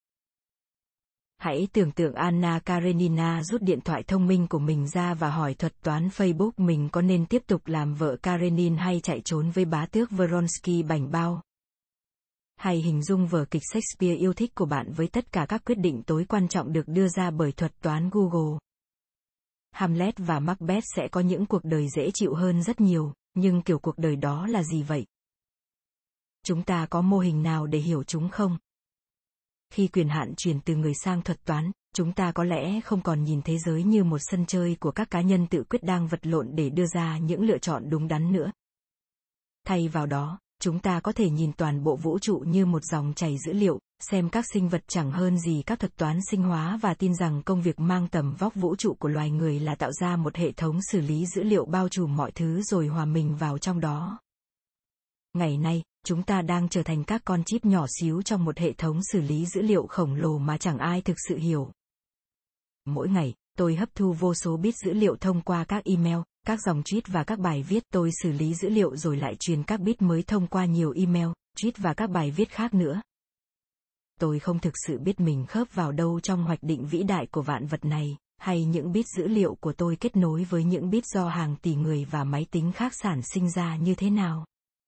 Hãy tưởng tượng Anna Karenina rút điện thoại thông minh của mình ra và hỏi thuật toán Facebook mình có nên tiếp tục làm vợ Karenin hay chạy trốn với bá tước Vronsky bảnh bao. Hay hình dung vở kịch Shakespeare yêu thích của bạn với tất cả các quyết định tối quan trọng được đưa ra bởi thuật toán Google. Hamlet và Macbeth sẽ có những cuộc đời dễ chịu hơn rất nhiều, nhưng kiểu cuộc đời đó là gì vậy? Chúng ta có mô hình nào để hiểu chúng không? Khi quyền hạn chuyển từ người sang thuật toán, chúng ta có lẽ không còn nhìn thế giới như một sân chơi của các cá nhân tự quyết đang vật lộn để đưa ra những lựa chọn đúng đắn nữa. Thay vào đó, chúng ta có thể nhìn toàn bộ vũ trụ như một dòng chảy dữ liệu, xem các sinh vật chẳng hơn gì các thuật toán sinh hóa và tin rằng công việc mang tầm vóc vũ trụ của loài người là tạo ra một hệ thống xử lý dữ liệu bao trùm mọi thứ rồi hòa mình vào trong đó. Ngày nay, chúng ta đang trở thành các con chip nhỏ xíu trong một hệ thống xử lý dữ liệu khổng lồ mà chẳng ai thực sự hiểu. Mỗi ngày, tôi hấp thu vô số bit dữ liệu thông qua các email, các dòng tweet và các bài viết. Tôi xử lý dữ liệu rồi lại truyền các bit mới thông qua nhiều email, tweet và các bài viết khác nữa. Tôi không thực sự biết mình khớp vào đâu trong hoạch định vĩ đại của vạn vật này, hay những bit dữ liệu của tôi kết nối với những bit do hàng tỷ người và máy tính khác sản sinh ra như thế nào.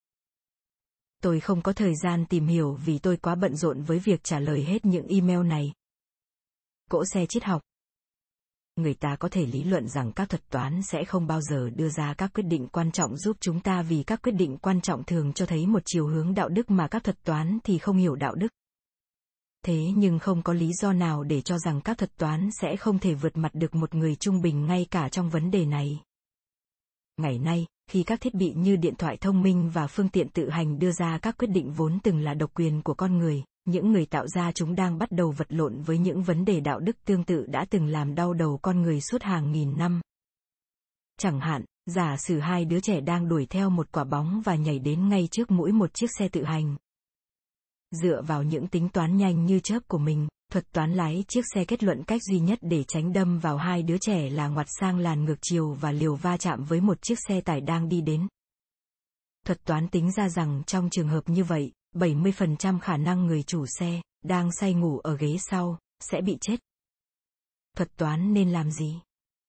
Tôi không có thời gian tìm hiểu vì tôi quá bận rộn với việc trả lời hết những email này. Cỗ xe triết học. Người ta có thể lý luận rằng các thuật toán sẽ không bao giờ đưa ra các quyết định quan trọng giúp chúng ta vì các quyết định quan trọng thường cho thấy một chiều hướng đạo đức mà các thuật toán thì không hiểu đạo đức. Thế nhưng không có lý do nào để cho rằng các thuật toán sẽ không thể vượt mặt được một người trung bình ngay cả trong vấn đề này. Ngày nay, khi các thiết bị như điện thoại thông minh và phương tiện tự hành đưa ra các quyết định vốn từng là độc quyền của con người, những người tạo ra chúng đang bắt đầu vật lộn với những vấn đề đạo đức tương tự đã từng làm đau đầu con người suốt hàng nghìn năm. Chẳng hạn, giả sử hai đứa trẻ đang đuổi theo một quả bóng và nhảy đến ngay trước mũi một chiếc xe tự hành. Dựa vào những tính toán nhanh như chớp của mình, thuật toán lái chiếc xe kết luận cách duy nhất để tránh đâm vào hai đứa trẻ là ngoặt sang làn ngược chiều và liều va chạm với một chiếc xe tải đang đi đến. Thuật toán tính ra rằng trong trường hợp như vậy, 70% khả năng người chủ xe, đang say ngủ ở ghế sau, sẽ bị chết. Thuật toán nên làm gì?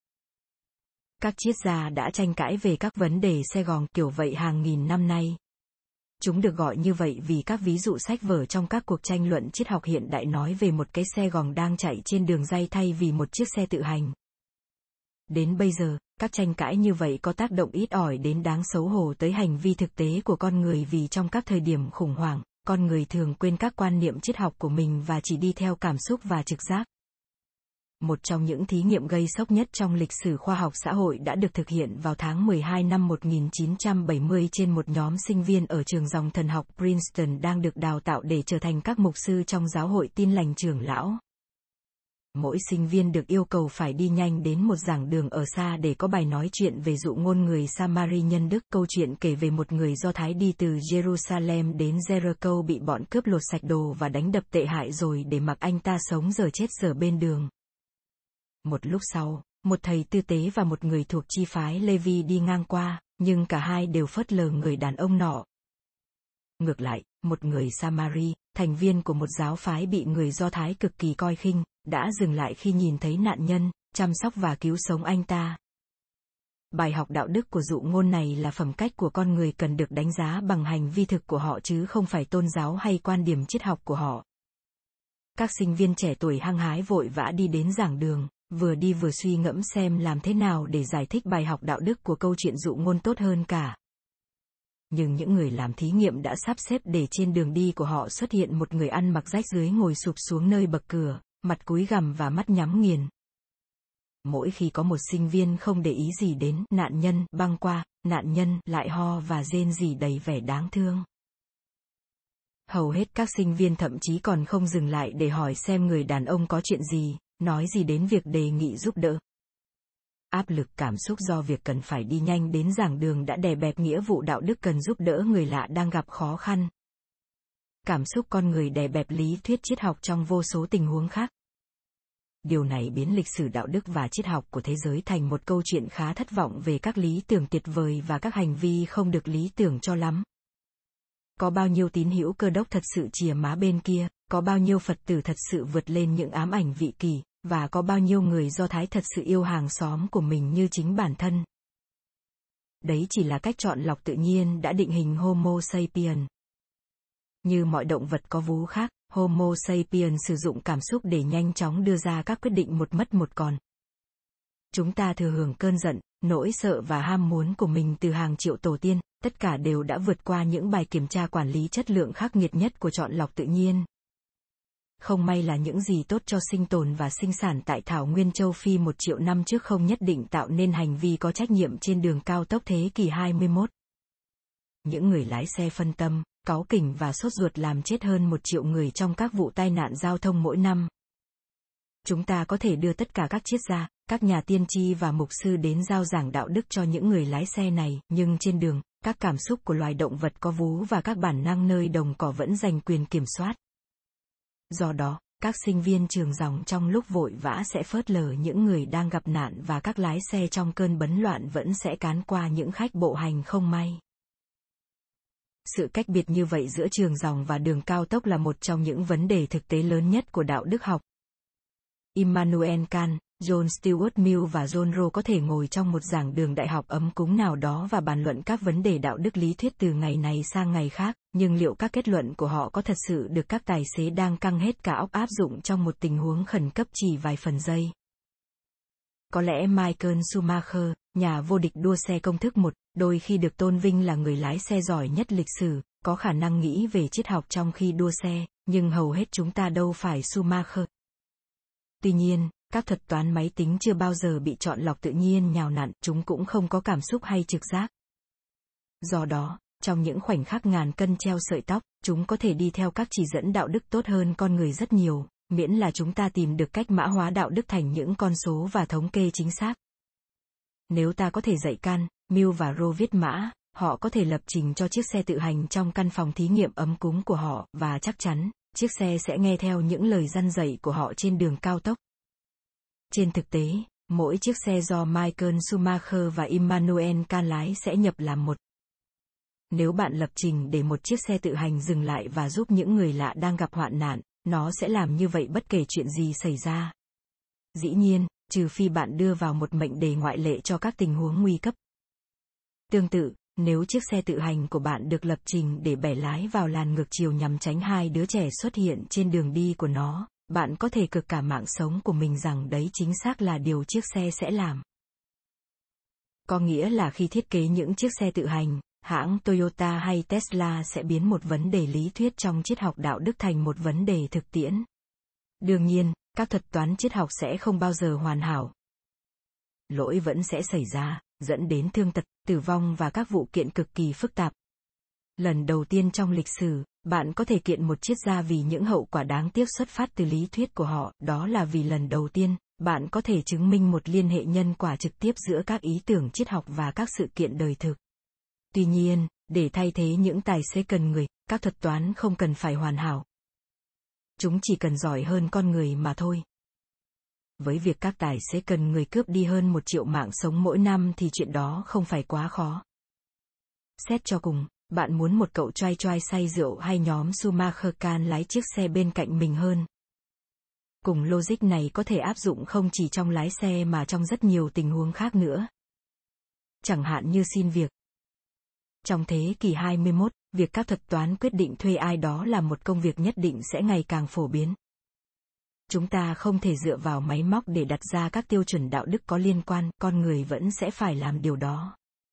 Các triết gia đã tranh cãi về các vấn đề xe gòn kiểu vậy hàng nghìn năm nay. Chúng được gọi như vậy vì các ví dụ sách vở trong các cuộc tranh luận triết học hiện đại nói về một cái xe gòn đang chạy trên đường ray thay vì một chiếc xe tự hành. Đến bây giờ, các tranh cãi như vậy có tác động ít ỏi đến đáng xấu hổ tới hành vi thực tế của con người vì trong các thời điểm khủng hoảng, con người thường quên các quan niệm triết học của mình và chỉ đi theo cảm xúc và trực giác. Một trong những thí nghiệm gây sốc nhất trong lịch sử khoa học xã hội đã được thực hiện vào tháng 12 năm 1970 trên một nhóm sinh viên ở trường dòng thần học Princeton đang được đào tạo để trở thành các mục sư trong giáo hội Tin lành trưởng lão. Mỗi sinh viên được yêu cầu phải đi nhanh đến một giảng đường ở xa để có bài nói chuyện về dụ ngôn người Samari nhân đức. Câu chuyện kể về một người Do Thái đi từ Jerusalem đến Jericho bị bọn cướp lột sạch đồ và đánh đập tệ hại rồi để mặc anh ta sống giờ chết giờ bên đường. Một lúc sau, một thầy tư tế và một người thuộc chi phái Levi đi ngang qua, nhưng cả hai đều phớt lờ người đàn ông nọ. Ngược lại, một người Samari, thành viên của một giáo phái bị người Do Thái cực kỳ coi khinh, đã dừng lại khi nhìn thấy nạn nhân, chăm sóc và cứu sống anh ta. Bài học đạo đức của dụ ngôn này là phẩm cách của con người cần được đánh giá bằng hành vi thực của họ chứ không phải tôn giáo hay quan điểm triết học của họ. Các sinh viên trẻ tuổi hăng hái vội vã đi đến giảng đường, vừa đi vừa suy ngẫm xem làm thế nào để giải thích bài học đạo đức của câu chuyện dụ ngôn tốt hơn cả. Nhưng những người làm thí nghiệm đã sắp xếp để trên đường đi của họ xuất hiện một người ăn mặc rách rưới ngồi sụp xuống nơi bậc cửa, mặt cúi gằm và mắt nhắm nghiền. Mỗi khi có một sinh viên không để ý gì đến nạn nhân băng qua, nạn nhân lại ho và rên rỉ đầy vẻ đáng thương. Hầu hết các sinh viên thậm chí còn không dừng lại để hỏi xem người đàn ông có chuyện gì, nói gì đến việc đề nghị giúp đỡ. Áp lực cảm xúc do việc cần phải đi nhanh đến giảng đường đã đè bẹp nghĩa vụ đạo đức cần giúp đỡ người lạ đang gặp khó khăn. Cảm xúc con người đè bẹp lý thuyết triết học trong vô số tình huống khác. Điều này biến lịch sử đạo đức và triết học của thế giới thành một câu chuyện khá thất vọng về các lý tưởng tuyệt vời và các hành vi không được lý tưởng cho lắm. Có bao nhiêu tín hữu Cơ đốc thật sự chìa má bên kia, có bao nhiêu Phật tử thật sự vượt lên những ám ảnh vị kỷ, và có bao nhiêu người Do Thái thật sự yêu hàng xóm của mình như chính bản thân. Đấy chỉ là cách chọn lọc tự nhiên đã định hình Homo sapiens. Như mọi động vật có vú khác, Homo sapiens sử dụng cảm xúc để nhanh chóng đưa ra các quyết định một mất một còn. Chúng ta thừa hưởng cơn giận, nỗi sợ và ham muốn của mình từ hàng triệu tổ tiên, tất cả đều đã vượt qua những bài kiểm tra quản lý chất lượng khắc nghiệt nhất của chọn lọc tự nhiên. Không may là những gì tốt cho sinh tồn và sinh sản tại thảo nguyên châu Phi 1 triệu năm trước không nhất định tạo nên hành vi có trách nhiệm trên đường cao tốc thế kỷ 21. Những người lái xe phân tâm, cáu kỉnh và sốt ruột làm chết hơn 1 triệu người trong các vụ tai nạn giao thông mỗi năm. Chúng ta có thể đưa tất cả các triết gia, các nhà tiên tri và mục sư đến giao giảng đạo đức cho những người lái xe này, nhưng trên đường, các cảm xúc của loài động vật có vú và các bản năng nơi đồng cỏ vẫn giành quyền kiểm soát. Do đó, các sinh viên trường dòng trong lúc vội vã sẽ phớt lờ những người đang gặp nạn và các lái xe trong cơn bấn loạn vẫn sẽ cán qua những khách bộ hành không may. Sự cách biệt như vậy giữa trường dòng và đường cao tốc là một trong những vấn đề thực tế lớn nhất của đạo đức học. Immanuel Kant, John Stuart Mill và John Rawls có thể ngồi trong một giảng đường đại học ấm cúng nào đó và bàn luận các vấn đề đạo đức lý thuyết từ ngày này sang ngày khác, nhưng liệu các kết luận của họ có thật sự được các tài xế đang căng hết cả óc áp dụng trong một tình huống khẩn cấp chỉ vài phần giây? Có lẽ Michael Schumacher, nhà vô địch đua xe công thức 1, đôi khi được tôn vinh là người lái xe giỏi nhất lịch sử, có khả năng nghĩ về triết học trong khi đua xe, nhưng hầu hết chúng ta đâu phải Schumacher. Tuy nhiên, các thuật toán máy tính chưa bao giờ bị chọn lọc tự nhiên nhào nặn, chúng cũng không có cảm xúc hay trực giác. Do đó, trong những khoảnh khắc ngàn cân treo sợi tóc, chúng có thể đi theo các chỉ dẫn đạo đức tốt hơn con người rất nhiều, miễn là chúng ta tìm được cách mã hóa đạo đức thành những con số và thống kê chính xác. Nếu ta có thể dạy Kant, Mill và Rawls viết mã, họ có thể lập trình cho chiếc xe tự hành trong căn phòng thí nghiệm ấm cúng của họ, và chắc chắn, chiếc xe sẽ nghe theo những lời răn dạy của họ trên đường cao tốc. Trên thực tế, mỗi chiếc xe do Michael Schumacher và Immanuel Kant lái sẽ nhập làm một. Nếu bạn lập trình để một chiếc xe tự hành dừng lại và giúp những người lạ đang gặp hoạn nạn, nó sẽ làm như vậy bất kể chuyện gì xảy ra. Dĩ nhiên, trừ phi bạn đưa vào một mệnh đề ngoại lệ cho các tình huống nguy cấp. Tương tự, nếu chiếc xe tự hành của bạn được lập trình để bẻ lái vào làn ngược chiều nhằm tránh hai đứa trẻ xuất hiện trên đường đi của nó, bạn có thể cược cả mạng sống của mình rằng đấy chính xác là điều chiếc xe sẽ làm. Có nghĩa là khi thiết kế những chiếc xe tự hành, hãng Toyota hay Tesla sẽ biến một vấn đề lý thuyết trong triết học đạo đức thành một vấn đề thực tiễn. Đương nhiên, các thuật toán triết học sẽ không bao giờ hoàn hảo. Lỗi vẫn sẽ xảy ra, dẫn đến thương tật, tử vong và các vụ kiện cực kỳ phức tạp. Lần đầu tiên trong lịch sử, bạn có thể kiện một triết gia vì những hậu quả đáng tiếc xuất phát từ lý thuyết của họ, đó là vì lần đầu tiên, bạn có thể chứng minh một liên hệ nhân quả trực tiếp giữa các ý tưởng triết học và các sự kiện đời thực. Tuy nhiên, để thay thế những tài xế cần người, các thuật toán không cần phải hoàn hảo. Chúng chỉ cần giỏi hơn con người mà thôi. Với việc các tài xế cần người cướp đi hơn 1 triệu mạng sống mỗi năm thì chuyện đó không phải quá khó. Xét cho cùng, bạn muốn một cậu choai choai say rượu hay nhóm Schumacher can lái chiếc xe bên cạnh mình hơn? Cùng logic này có thể áp dụng không chỉ trong lái xe mà trong rất nhiều tình huống khác nữa. Chẳng hạn như xin việc. Trong thế kỷ 21, việc các thuật toán quyết định thuê ai đó làm một công việc nhất định sẽ ngày càng phổ biến. Chúng ta không thể dựa vào máy móc để đặt ra các tiêu chuẩn đạo đức có liên quan, con người vẫn sẽ phải làm điều đó.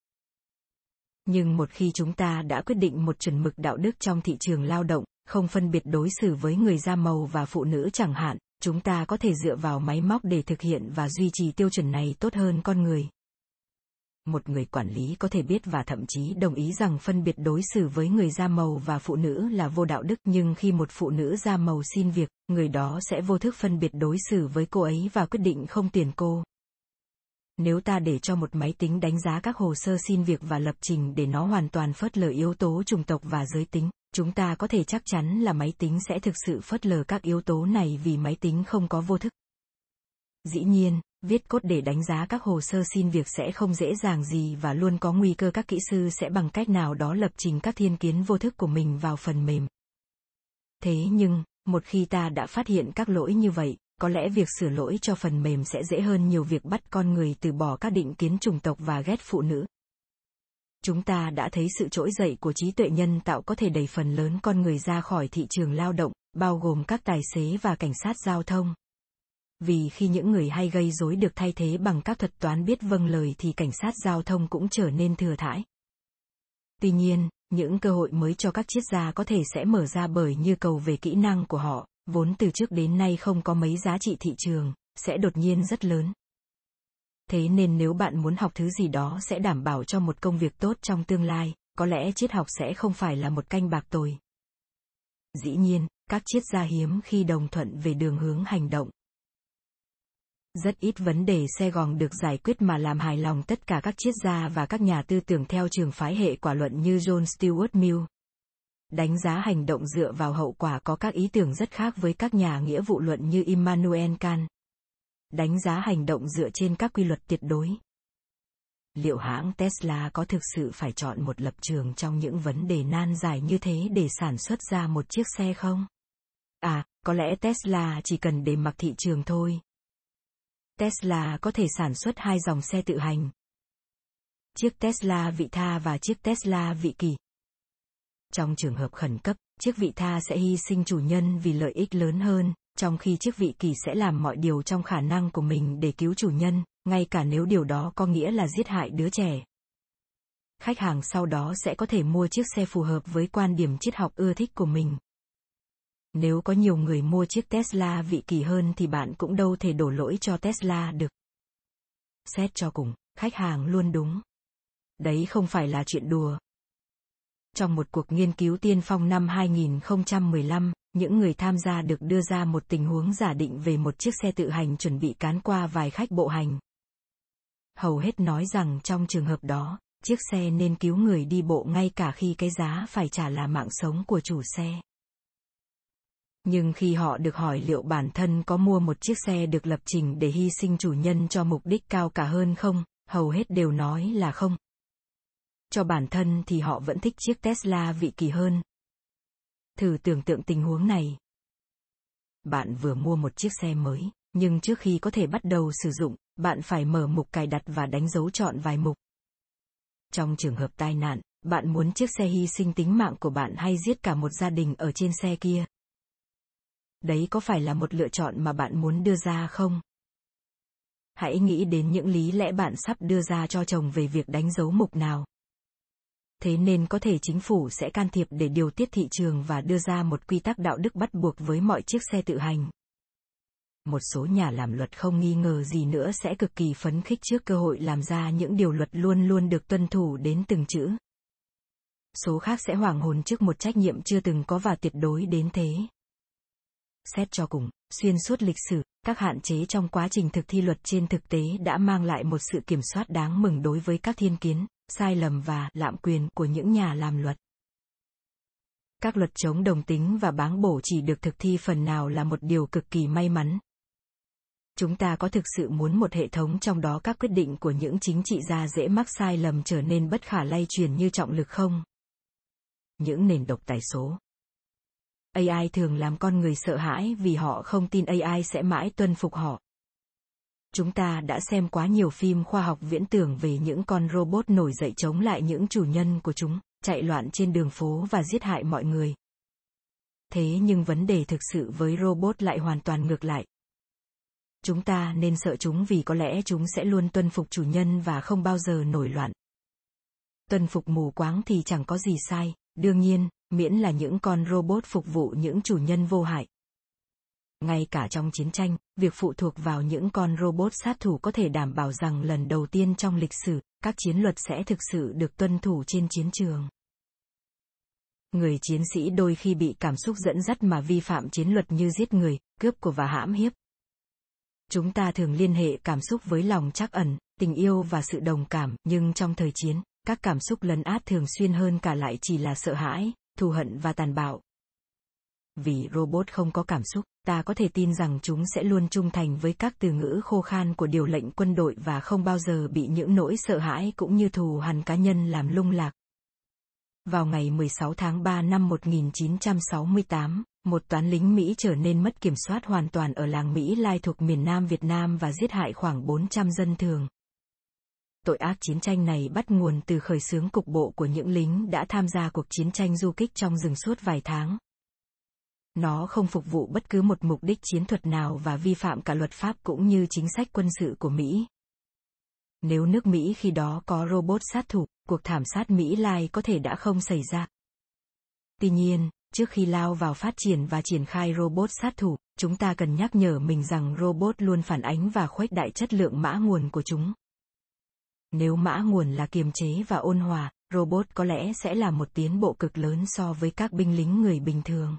Nhưng một khi chúng ta đã quyết định một chuẩn mực đạo đức trong thị trường lao động, không phân biệt đối xử với người da màu và phụ nữ chẳng hạn, chúng ta có thể dựa vào máy móc để thực hiện và duy trì tiêu chuẩn này tốt hơn con người. Một người quản lý có thể biết và thậm chí đồng ý rằng phân biệt đối xử với người da màu và phụ nữ là vô đạo đức, nhưng khi một phụ nữ da màu xin việc, người đó sẽ vô thức phân biệt đối xử với cô ấy và quyết định không tuyển cô. Nếu ta để cho một máy tính đánh giá các hồ sơ xin việc và lập trình để nó hoàn toàn phớt lờ yếu tố chủng tộc và giới tính, chúng ta có thể chắc chắn là máy tính sẽ thực sự phớt lờ các yếu tố này vì máy tính không có vô thức. Dĩ nhiên, viết code để đánh giá các hồ sơ xin việc sẽ không dễ dàng gì và luôn có nguy cơ các kỹ sư sẽ bằng cách nào đó lập trình các thiên kiến vô thức của mình vào phần mềm. Thế nhưng, một khi ta đã phát hiện các lỗi như vậy, có lẽ việc sửa lỗi cho phần mềm sẽ dễ hơn nhiều việc bắt con người từ bỏ các định kiến chủng tộc và ghét phụ nữ. Chúng ta đã thấy sự trỗi dậy của trí tuệ nhân tạo có thể đẩy phần lớn con người ra khỏi thị trường lao động, bao gồm các tài xế và cảnh sát giao thông. Vì khi những người hay gây rối được thay thế bằng các thuật toán biết vâng lời thì cảnh sát giao thông cũng trở nên thừa thãi. Tuy nhiên, những cơ hội mới cho các triết gia có thể sẽ mở ra bởi như cầu về kỹ năng của họ, vốn từ trước đến nay không có mấy giá trị thị trường, sẽ đột nhiên rất lớn. Thế nên nếu bạn muốn học thứ gì đó sẽ đảm bảo cho một công việc tốt trong tương lai, có lẽ triết học sẽ không phải là một canh bạc tồi. Dĩ nhiên, các triết gia hiếm khi đồng thuận về đường hướng hành động. Rất ít vấn đề xe gòn được giải quyết mà làm hài lòng tất cả các triết gia và các nhà tư tưởng theo trường phái hệ quả luận như John Stuart Mill. Đánh giá hành động dựa vào hậu quả có các ý tưởng rất khác với các nhà nghĩa vụ luận như Immanuel Kant. Đánh giá hành động dựa trên các quy luật tuyệt đối. Liệu hãng Tesla có thực sự phải chọn một lập trường trong những vấn đề nan giải như thế để sản xuất ra một chiếc xe không? À, có lẽ Tesla chỉ cần để mặc thị trường thôi. Tesla có thể sản xuất 2 dòng xe tự hành. Chiếc Tesla vị tha và chiếc Tesla vị kỳ. Trong trường hợp khẩn cấp, chiếc vị tha sẽ hy sinh chủ nhân vì lợi ích lớn hơn, trong khi chiếc vị kỳ sẽ làm mọi điều trong khả năng của mình để cứu chủ nhân, ngay cả nếu điều đó có nghĩa là giết hại đứa trẻ. Khách hàng sau đó sẽ có thể mua chiếc xe phù hợp với quan điểm triết học ưa thích của mình. Nếu có nhiều người mua chiếc Tesla vị kỳ hơn thì bạn cũng đâu thể đổ lỗi cho Tesla được. Xét cho cùng, khách hàng luôn đúng. Đấy không phải là chuyện đùa. Trong một cuộc nghiên cứu tiên phong năm 2015, những người tham gia được đưa ra một tình huống giả định về một chiếc xe tự hành chuẩn bị cán qua vài khách bộ hành. Hầu hết nói rằng trong trường hợp đó, chiếc xe nên cứu người đi bộ ngay cả khi cái giá phải trả là mạng sống của chủ xe. Nhưng khi họ được hỏi liệu bản thân có mua một chiếc xe được lập trình để hy sinh chủ nhân cho mục đích cao cả hơn không, hầu hết đều nói là không. Cho bản thân thì họ vẫn thích chiếc Tesla vị kỳ hơn. Thử tưởng tượng tình huống này. Bạn vừa mua một chiếc xe mới, nhưng trước khi có thể bắt đầu sử dụng, bạn phải mở mục cài đặt và đánh dấu chọn vài mục. Trong trường hợp tai nạn, bạn muốn chiếc xe hy sinh tính mạng của bạn hay giết cả một gia đình ở trên xe kia? Đấy có phải là một lựa chọn mà bạn muốn đưa ra không? Hãy nghĩ đến những lý lẽ bạn sắp đưa ra cho chồng về việc đánh dấu mục nào. Thế nên có thể chính phủ sẽ can thiệp để điều tiết thị trường và đưa ra một quy tắc đạo đức bắt buộc với mọi chiếc xe tự hành. Một số nhà làm luật không nghi ngờ gì nữa sẽ cực kỳ phấn khích trước cơ hội làm ra những điều luật luôn luôn được tuân thủ đến từng chữ. Số khác sẽ hoảng hồn trước một trách nhiệm chưa từng có và tuyệt đối đến thế. Xét cho cùng, xuyên suốt lịch sử, các hạn chế trong quá trình thực thi luật trên thực tế đã mang lại một sự kiểm soát đáng mừng đối với các thiên kiến, sai lầm và lạm quyền của những nhà làm luật. Các luật chống đồng tính và báng bổ chỉ được thực thi phần nào là một điều cực kỳ may mắn. Chúng ta có thực sự muốn một hệ thống trong đó các quyết định của những chính trị gia dễ mắc sai lầm trở nên bất khả lay chuyển như trọng lực không? Những nền độc tài số AI thường làm con người sợ hãi vì họ không tin AI sẽ mãi tuân phục họ. Chúng ta đã xem quá nhiều phim khoa học viễn tưởng về những con robot nổi dậy chống lại những chủ nhân của chúng, chạy loạn trên đường phố và giết hại mọi người. Thế nhưng vấn đề thực sự với robot lại hoàn toàn ngược lại. Chúng ta nên sợ chúng vì có lẽ chúng sẽ luôn tuân phục chủ nhân và không bao giờ nổi loạn. Tuân phục mù quáng thì chẳng có gì sai, đương nhiên, miễn là những con robot phục vụ những chủ nhân vô hại. Ngay cả trong chiến tranh, việc phụ thuộc vào những con robot sát thủ có thể đảm bảo rằng lần đầu tiên trong lịch sử, các chiến luật sẽ thực sự được tuân thủ trên chiến trường. Người chiến sĩ đôi khi bị cảm xúc dẫn dắt mà vi phạm chiến luật như giết người, cướp của và hãm hiếp. Chúng ta thường liên hệ cảm xúc với lòng trắc ẩn, tình yêu và sự đồng cảm, nhưng trong thời chiến, các cảm xúc lấn át thường xuyên hơn cả lại chỉ là sợ hãi, thù hận và tàn bạo. Vì robot không có cảm xúc, ta có thể tin rằng chúng sẽ luôn trung thành với các từ ngữ khô khan của điều lệnh quân đội và không bao giờ bị những nỗi sợ hãi cũng như thù hằn cá nhân làm lung lạc. Vào ngày 16 tháng 3 năm 1968, một toán lính Mỹ trở nên mất kiểm soát hoàn toàn ở làng Mỹ Lai thuộc miền Nam Việt Nam và giết hại khoảng 400 dân thường. Tội ác chiến tranh này bắt nguồn từ khởi xướng cục bộ của những lính đã tham gia cuộc chiến tranh du kích trong rừng suốt vài tháng. Nó không phục vụ bất cứ một mục đích chiến thuật nào và vi phạm cả luật pháp cũng như chính sách quân sự của Mỹ. Nếu nước Mỹ khi đó có robot sát thủ, cuộc thảm sát Mỹ Lai có thể đã không xảy ra. Tuy nhiên, trước khi lao vào phát triển và triển khai robot sát thủ, chúng ta cần nhắc nhở mình rằng robot luôn phản ánh và khuếch đại chất lượng mã nguồn của chúng. Nếu mã nguồn là kiềm chế và ôn hòa, robot có lẽ sẽ là một tiến bộ cực lớn so với các binh lính người bình thường.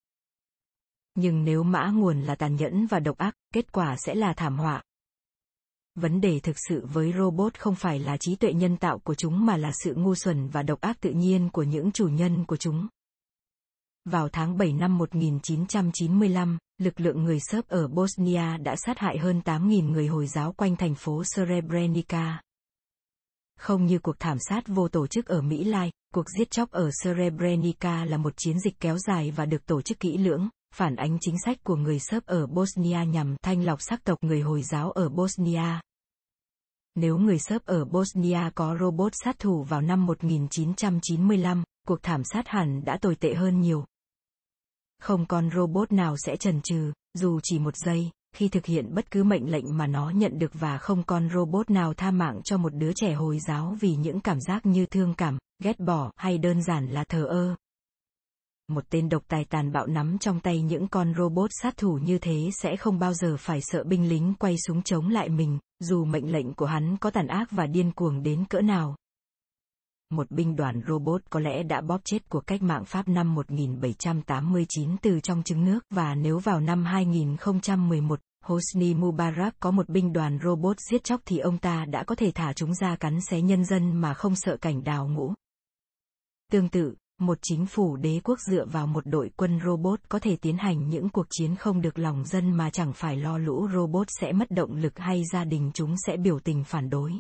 Nhưng nếu mã nguồn là tàn nhẫn và độc ác, kết quả sẽ là thảm họa. Vấn đề thực sự với robot không phải là trí tuệ nhân tạo của chúng mà là sự ngu xuẩn và độc ác tự nhiên của những chủ nhân của chúng. Vào tháng 7 năm 1995, lực lượng người Sớp ở Bosnia đã sát hại hơn 8.000 người Hồi giáo quanh thành phố Srebrenica. Không như cuộc thảm sát vô tổ chức ở Mỹ Lai, cuộc giết chóc ở Srebrenica là một chiến dịch kéo dài và được tổ chức kỹ lưỡng, phản ánh chính sách của người Sớp ở Bosnia nhằm thanh lọc sắc tộc người Hồi giáo ở Bosnia. Nếu người Sớp ở Bosnia có robot sát thủ vào năm 1995, cuộc thảm sát hẳn đã tồi tệ hơn nhiều. Không con robot nào sẽ chần chừ, dù chỉ một giây, khi thực hiện bất cứ mệnh lệnh mà nó nhận được và không con robot nào tha mạng cho một đứa trẻ Hồi giáo vì những cảm giác như thương cảm, ghét bỏ hay đơn giản là thờ ơ. Một tên độc tài tàn bạo nắm trong tay những con robot sát thủ như thế sẽ không bao giờ phải sợ binh lính quay súng chống lại mình, dù mệnh lệnh của hắn có tàn ác và điên cuồng đến cỡ nào. Một binh đoàn robot có lẽ đã bóp chết cuộc cách mạng Pháp năm 1789 từ trong trứng nước và nếu vào năm 2011, Hosni Mubarak có một binh đoàn robot giết chóc thì ông ta đã có thể thả chúng ra cắn xé nhân dân mà không sợ cảnh đào ngũ. Tương tự, một chính phủ đế quốc dựa vào một đội quân robot có thể tiến hành những cuộc chiến không được lòng dân mà chẳng phải lo lũ robot sẽ mất động lực hay gia đình chúng sẽ biểu tình phản đối.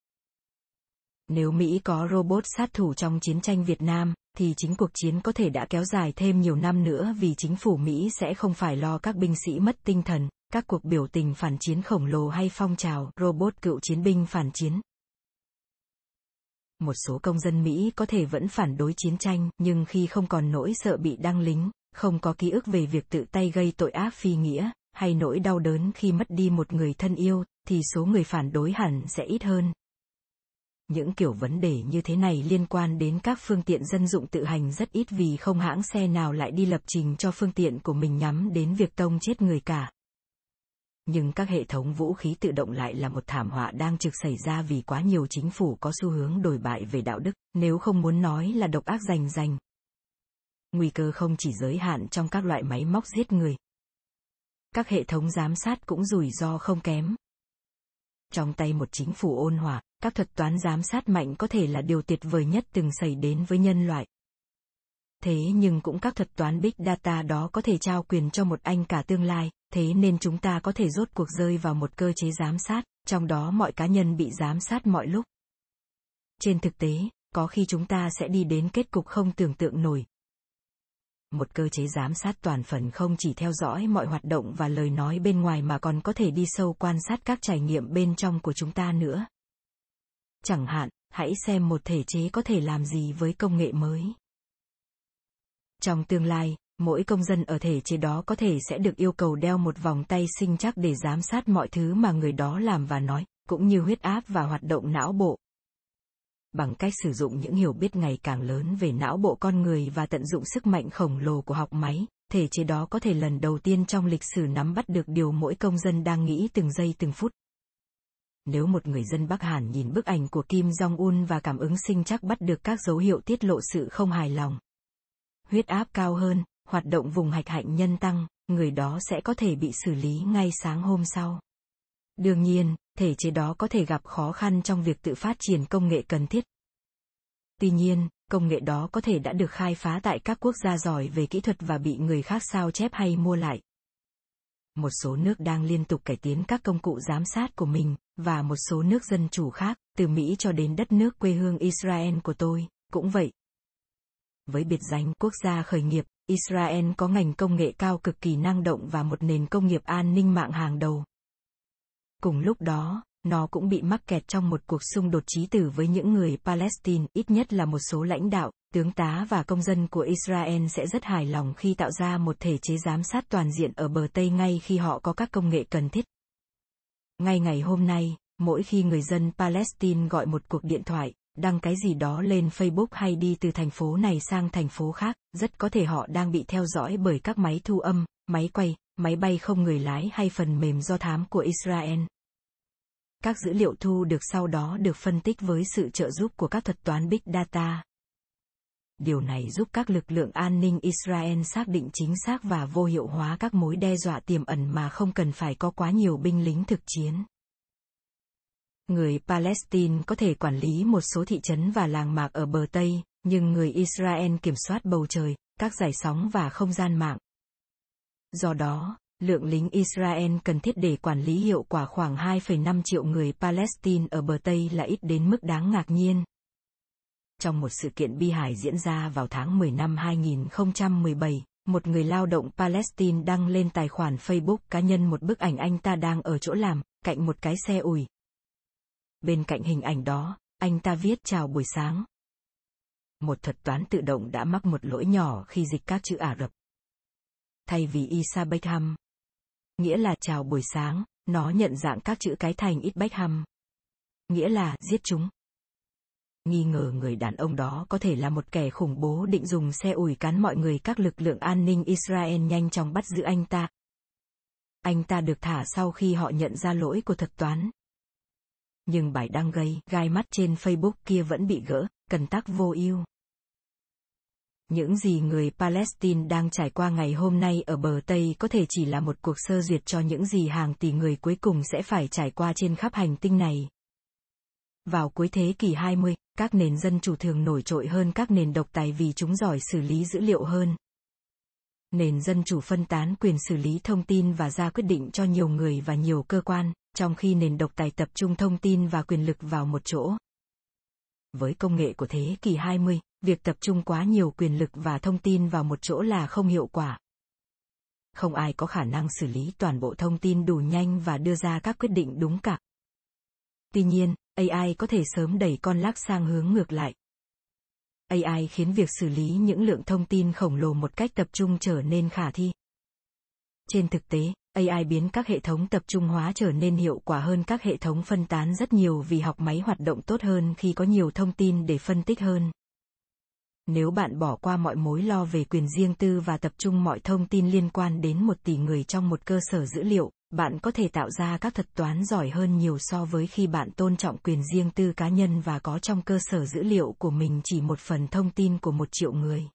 Nếu Mỹ có robot sát thủ trong chiến tranh Việt Nam, thì chính cuộc chiến có thể đã kéo dài thêm nhiều năm nữa vì chính phủ Mỹ sẽ không phải lo các binh sĩ mất tinh thần, các cuộc biểu tình phản chiến khổng lồ hay phong trào robot cựu chiến binh phản chiến. Một số công dân Mỹ có thể vẫn phản đối chiến tranh, nhưng khi không còn nỗi sợ bị đăng lính, không có ký ức về việc tự tay gây tội ác phi nghĩa, hay nỗi đau đớn khi mất đi một người thân yêu, thì số người phản đối hẳn sẽ ít hơn. Những kiểu vấn đề như thế này liên quan đến các phương tiện dân dụng tự hành rất ít vì không hãng xe nào lại đi lập trình cho phương tiện của mình nhắm đến việc tông chết người cả. Nhưng các hệ thống vũ khí tự động lại là một thảm họa đang trực xảy ra vì quá nhiều chính phủ có xu hướng đồi bại về đạo đức, nếu không muốn nói là độc ác rành rành. Nguy cơ không chỉ giới hạn trong các loại máy móc giết người. Các hệ thống giám sát cũng rủi ro không kém. Trong tay một chính phủ ôn hòa, các thuật toán giám sát mạnh có thể là điều tuyệt vời nhất từng xảy đến với nhân loại. Thế nhưng cũng các thuật toán Big Data đó có thể trao quyền cho một anh cả tương lai, thế nên chúng ta có thể rốt cuộc rơi vào một cơ chế giám sát, trong đó mọi cá nhân bị giám sát mọi lúc. Trên thực tế, có khi chúng ta sẽ đi đến kết cục không tưởng tượng nổi. Một cơ chế giám sát toàn phần không chỉ theo dõi mọi hoạt động và lời nói bên ngoài mà còn có thể đi sâu quan sát các trải nghiệm bên trong của chúng ta nữa. Chẳng hạn, hãy xem một thể chế có thể làm gì với công nghệ mới. Trong tương lai, mỗi công dân ở thể chế đó có thể sẽ được yêu cầu đeo một vòng tay sinh chắc để giám sát mọi thứ mà người đó làm và nói, cũng như huyết áp và hoạt động não bộ. Bằng cách sử dụng những hiểu biết ngày càng lớn về não bộ con người và tận dụng sức mạnh khổng lồ của học máy, thể chế đó có thể lần đầu tiên trong lịch sử nắm bắt được điều mỗi công dân đang nghĩ từng giây từng phút. Nếu một người dân Bắc Hàn nhìn bức ảnh của Kim Jong-un và cảm ứng sinh chắc bắt được các dấu hiệu tiết lộ sự không hài lòng, huyết áp cao hơn, hoạt động vùng hạch hạnh nhân tăng, người đó sẽ có thể bị xử lý ngay sáng hôm sau. Đương nhiên, thể chế đó có thể gặp khó khăn trong việc tự phát triển công nghệ cần thiết. Tuy nhiên, công nghệ đó có thể đã được khai phá tại các quốc gia giỏi về kỹ thuật và bị người khác sao chép hay mua lại. Một số nước đang liên tục cải tiến các công cụ giám sát của mình, và một số nước dân chủ khác, từ Mỹ cho đến đất nước quê hương Israel của tôi, cũng vậy. Với biệt danh quốc gia khởi nghiệp, Israel có ngành công nghệ cao cực kỳ năng động và một nền công nghiệp an ninh mạng hàng đầu. Cùng lúc đó, nó cũng bị mắc kẹt trong một cuộc xung đột chí tử với những người Palestine, ít nhất là một số lãnh đạo, tướng tá và công dân của Israel sẽ rất hài lòng khi tạo ra một thể chế giám sát toàn diện ở bờ Tây ngay khi họ có các công nghệ cần thiết. Ngay ngày hôm nay, mỗi khi người dân Palestine gọi một cuộc điện thoại, đăng cái gì đó lên Facebook hay đi từ thành phố này sang thành phố khác, rất có thể họ đang bị theo dõi bởi các máy thu âm, máy quay, máy bay không người lái hay phần mềm do thám của Israel. Các dữ liệu thu được sau đó được phân tích với sự trợ giúp của các thuật toán Big Data. Điều này giúp các lực lượng an ninh Israel xác định chính xác và vô hiệu hóa các mối đe dọa tiềm ẩn mà không cần phải có quá nhiều binh lính thực chiến. Người Palestine có thể quản lý một số thị trấn và làng mạc ở bờ Tây, nhưng người Israel kiểm soát bầu trời, các dải sóng và không gian mạng. Do đó, lượng lính Israel cần thiết để quản lý hiệu quả khoảng 2,5 triệu người Palestine ở bờ Tây là ít đến mức đáng ngạc nhiên. Trong một sự kiện bi hài diễn ra vào tháng 10 năm 2017, một người lao động Palestine đăng lên tài khoản Facebook cá nhân một bức ảnh anh ta đang ở chỗ làm, cạnh một cái xe ủi. Bên cạnh hình ảnh đó, anh ta viết chào buổi sáng. Một thuật toán tự động đã mắc một lỗi nhỏ khi dịch các chữ Ả Rập. Thay vì Isa Beckham, nghĩa là chào buổi sáng, nó nhận dạng các chữ cái thành ít Beckham, nghĩa là giết chúng. Nghi ngờ người đàn ông đó có thể là một kẻ khủng bố định dùng xe ủi cán mọi người, các lực lượng an ninh Israel nhanh chóng bắt giữ anh ta. Anh ta được thả sau khi họ nhận ra lỗi của thuật toán. Nhưng bài đăng gây gai mắt trên Facebook kia vẫn bị gỡ, cần tắc vô ưu. Những gì người Palestine đang trải qua ngày hôm nay ở bờ Tây có thể chỉ là một cuộc sơ duyệt cho những gì hàng tỷ người cuối cùng sẽ phải trải qua trên khắp hành tinh này. Vào cuối thế kỷ 20, các nền dân chủ thường nổi trội hơn các nền độc tài vì chúng giỏi xử lý dữ liệu hơn. Nền dân chủ phân tán quyền xử lý thông tin và ra quyết định cho nhiều người và nhiều cơ quan, trong khi nền độc tài tập trung thông tin và quyền lực vào một chỗ. Với công nghệ của thế kỷ 20, việc tập trung quá nhiều quyền lực và thông tin vào một chỗ là không hiệu quả. Không ai có khả năng xử lý toàn bộ thông tin đủ nhanh và đưa ra các quyết định đúng cả. Tuy nhiên, AI có thể sớm đẩy con lắc sang hướng ngược lại. AI khiến việc xử lý những lượng thông tin khổng lồ một cách tập trung trở nên khả thi. Trên thực tế, AI biến các hệ thống tập trung hóa trở nên hiệu quả hơn các hệ thống phân tán rất nhiều vì học máy hoạt động tốt hơn khi có nhiều thông tin để phân tích hơn. Nếu bạn bỏ qua mọi mối lo về quyền riêng tư và tập trung mọi thông tin liên quan đến 1 tỷ người trong một cơ sở dữ liệu, bạn có thể tạo ra các thuật toán giỏi hơn nhiều so với khi bạn tôn trọng quyền riêng tư cá nhân và có trong cơ sở dữ liệu của mình chỉ một phần thông tin của 1 triệu người.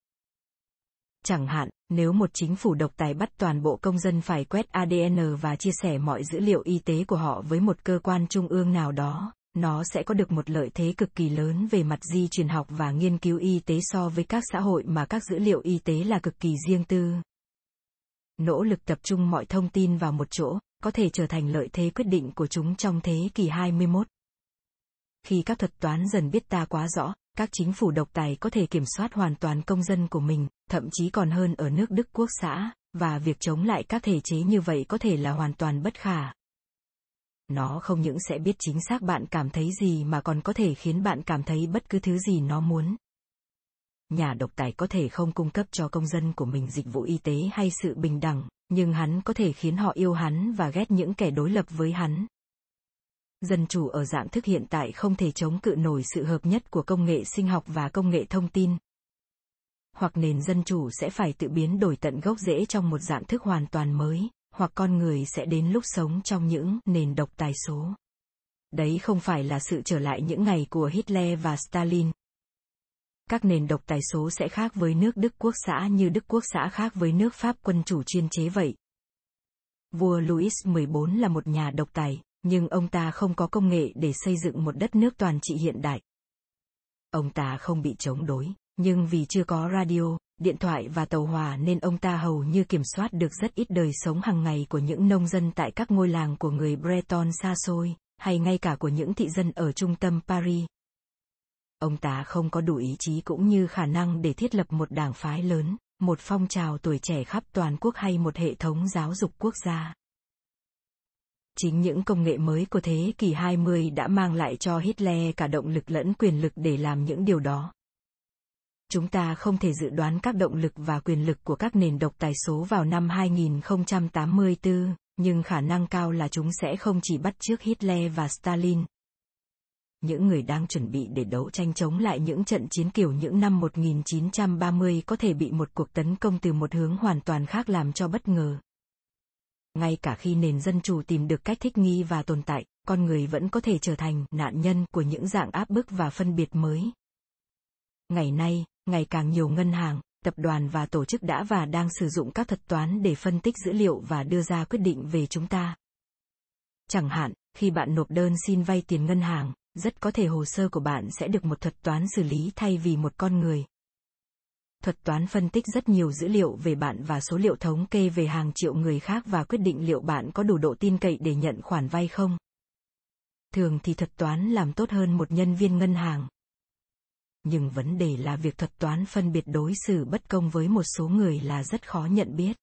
Chẳng hạn, nếu một chính phủ độc tài bắt toàn bộ công dân phải quét ADN và chia sẻ mọi dữ liệu y tế của họ với một cơ quan trung ương nào đó, nó sẽ có được một lợi thế cực kỳ lớn về mặt di truyền học và nghiên cứu y tế so với các xã hội mà các dữ liệu y tế là cực kỳ riêng tư. Nỗ lực tập trung mọi thông tin vào một chỗ, có thể trở thành lợi thế quyết định của chúng trong thế kỷ 21. Khi các thuật toán dần biết ta quá rõ, các chính phủ độc tài có thể kiểm soát hoàn toàn công dân của mình, thậm chí còn hơn ở nước Đức Quốc xã, và việc chống lại các thể chế như vậy có thể là hoàn toàn bất khả. Nó không những sẽ biết chính xác bạn cảm thấy gì mà còn có thể khiến bạn cảm thấy bất cứ thứ gì nó muốn. Nhà độc tài có thể không cung cấp cho công dân của mình dịch vụ y tế hay sự bình đẳng, nhưng hắn có thể khiến họ yêu hắn và ghét những kẻ đối lập với hắn. Dân chủ ở dạng thức hiện tại không thể chống cự nổi sự hợp nhất của công nghệ sinh học và công nghệ thông tin. Hoặc nền dân chủ sẽ phải tự biến đổi tận gốc rễ trong một dạng thức hoàn toàn mới, hoặc con người sẽ đến lúc sống trong những nền độc tài số. Đấy không phải là sự trở lại những ngày của Hitler và Stalin. Các nền độc tài số sẽ khác với nước Đức Quốc xã như Đức Quốc xã khác với nước Pháp quân chủ chuyên chế vậy. Vua Louis XIV là một nhà độc tài, nhưng ông ta không có công nghệ để xây dựng một đất nước toàn trị hiện đại. Ông ta không bị chống đối, nhưng vì chưa có radio, điện thoại và tàu hỏa nên ông ta hầu như kiểm soát được rất ít đời sống hàng ngày của những nông dân tại các ngôi làng của người Breton xa xôi, hay ngay cả của những thị dân ở trung tâm Paris. Ông ta không có đủ ý chí cũng như khả năng để thiết lập một đảng phái lớn, một phong trào tuổi trẻ khắp toàn quốc hay một hệ thống giáo dục quốc gia. Chính những công nghệ mới của thế kỷ 20 đã mang lại cho Hitler cả động lực lẫn quyền lực để làm những điều đó. Chúng ta không thể dự đoán các động lực và quyền lực của các nền độc tài số vào năm 2084, nhưng khả năng cao là chúng sẽ không chỉ bắt chước Hitler và Stalin. Những người đang chuẩn bị để đấu tranh chống lại những trận chiến kiểu những năm 1930 có thể bị một cuộc tấn công từ một hướng hoàn toàn khác làm cho bất ngờ. Ngay cả khi nền dân chủ tìm được cách thích nghi và tồn tại, con người vẫn có thể trở thành nạn nhân của những dạng áp bức và phân biệt mới. Ngày nay, ngày càng nhiều ngân hàng, tập đoàn và tổ chức đã và đang sử dụng các thuật toán để phân tích dữ liệu và đưa ra quyết định về chúng ta. Chẳng hạn, khi bạn nộp đơn xin vay tiền ngân hàng, rất có thể hồ sơ của bạn sẽ được một thuật toán xử lý thay vì một con người. Thuật toán phân tích rất nhiều dữ liệu về bạn và số liệu thống kê về hàng triệu người khác và quyết định liệu bạn có đủ độ tin cậy để nhận khoản vay không. Thường thì thuật toán làm tốt hơn một nhân viên ngân hàng. Nhưng vấn đề là việc thuật toán phân biệt đối xử bất công với một số người là rất khó nhận biết.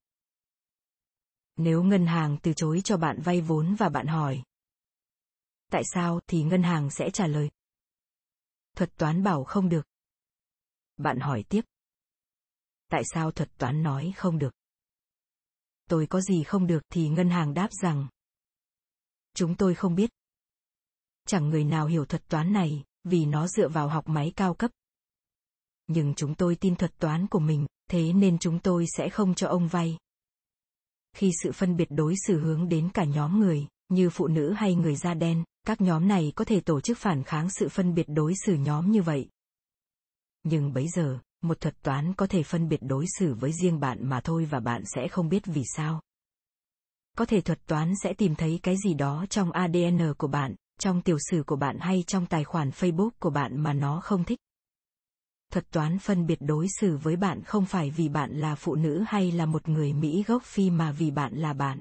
Nếu ngân hàng từ chối cho bạn vay vốn và bạn hỏi tại sao thì ngân hàng sẽ trả lời thuật toán bảo không được. Bạn hỏi tiếp tại sao thuật toán nói không được? Tôi có gì không được thì ngân hàng đáp rằng chúng tôi không biết. Chẳng người nào hiểu thuật toán này, vì nó dựa vào học máy cao cấp. Nhưng chúng tôi tin thuật toán của mình, thế nên chúng tôi sẽ không cho ông vay. Khi sự phân biệt đối xử hướng đến cả nhóm người, như phụ nữ hay người da đen, các nhóm này có thể tổ chức phản kháng sự phân biệt đối xử nhóm như vậy. Nhưng bấy giờ, một thuật toán có thể phân biệt đối xử với riêng bạn mà thôi và bạn sẽ không biết vì sao. Có thể thuật toán sẽ tìm thấy cái gì đó trong ADN của bạn, trong tiểu sử của bạn hay trong tài khoản Facebook của bạn mà nó không thích. Thuật toán phân biệt đối xử với bạn không phải vì bạn là phụ nữ hay là một người Mỹ gốc Phi mà vì bạn là bạn.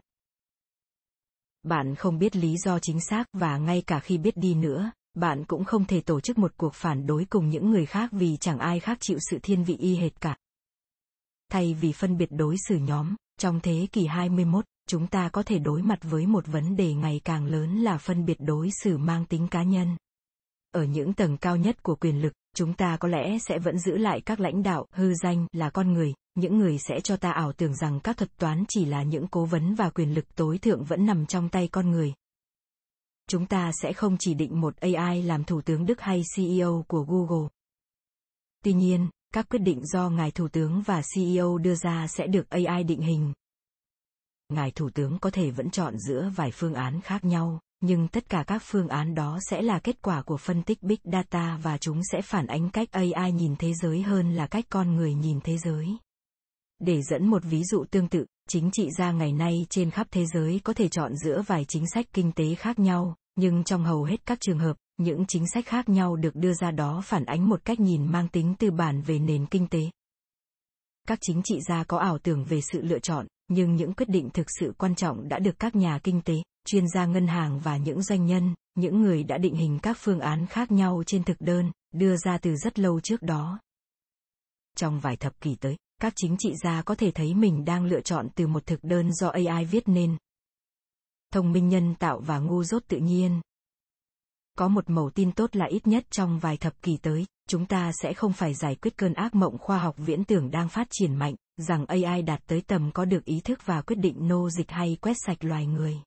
Bạn không biết lý do chính xác và ngay cả khi biết đi nữa, bạn cũng không thể tổ chức một cuộc phản đối cùng những người khác vì chẳng ai khác chịu sự thiên vị y hệt cả. Thay vì phân biệt đối xử nhóm, trong thế kỷ 21, chúng ta có thể đối mặt với một vấn đề ngày càng lớn là phân biệt đối xử mang tính cá nhân. Ở những tầng cao nhất của quyền lực, chúng ta có lẽ sẽ vẫn giữ lại các lãnh đạo hư danh là con người, những người sẽ cho ta ảo tưởng rằng các thuật toán chỉ là những cố vấn và quyền lực tối thượng vẫn nằm trong tay con người. Chúng ta sẽ không chỉ định một AI làm thủ tướng Đức hay CEO của Google. Tuy nhiên, các quyết định do ngài thủ tướng và CEO đưa ra sẽ được AI định hình. ngài Thủ tướng có thể vẫn chọn giữa vài phương án khác nhau, nhưng tất cả các phương án đó sẽ là kết quả của phân tích Big Data và chúng sẽ phản ánh cách AI nhìn thế giới hơn là cách con người nhìn thế giới. Để dẫn một ví dụ tương tự, chính trị gia ngày nay trên khắp thế giới có thể chọn giữa vài chính sách kinh tế khác nhau, nhưng trong hầu hết các trường hợp, những chính sách khác nhau được đưa ra đó phản ánh một cách nhìn mang tính tư bản về nền kinh tế. Các chính trị gia có ảo tưởng về sự lựa chọn, nhưng những quyết định thực sự quan trọng đã được các nhà kinh tế, chuyên gia ngân hàng và những doanh nhân, những người đã định hình các phương án khác nhau trên thực đơn, đưa ra từ rất lâu trước đó. Trong vài thập kỷ tới, các chính trị gia có thể thấy mình đang lựa chọn từ một thực đơn do AI viết nên. Thông minh nhân tạo và ngu dốt tự nhiên. Có một mẩu tin tốt là ít nhất trong vài thập kỷ tới, chúng ta sẽ không phải giải quyết cơn ác mộng khoa học viễn tưởng đang phát triển mạnh, rằng AI đạt tới tầm có được ý thức và quyết định nô dịch hay quét sạch loài người.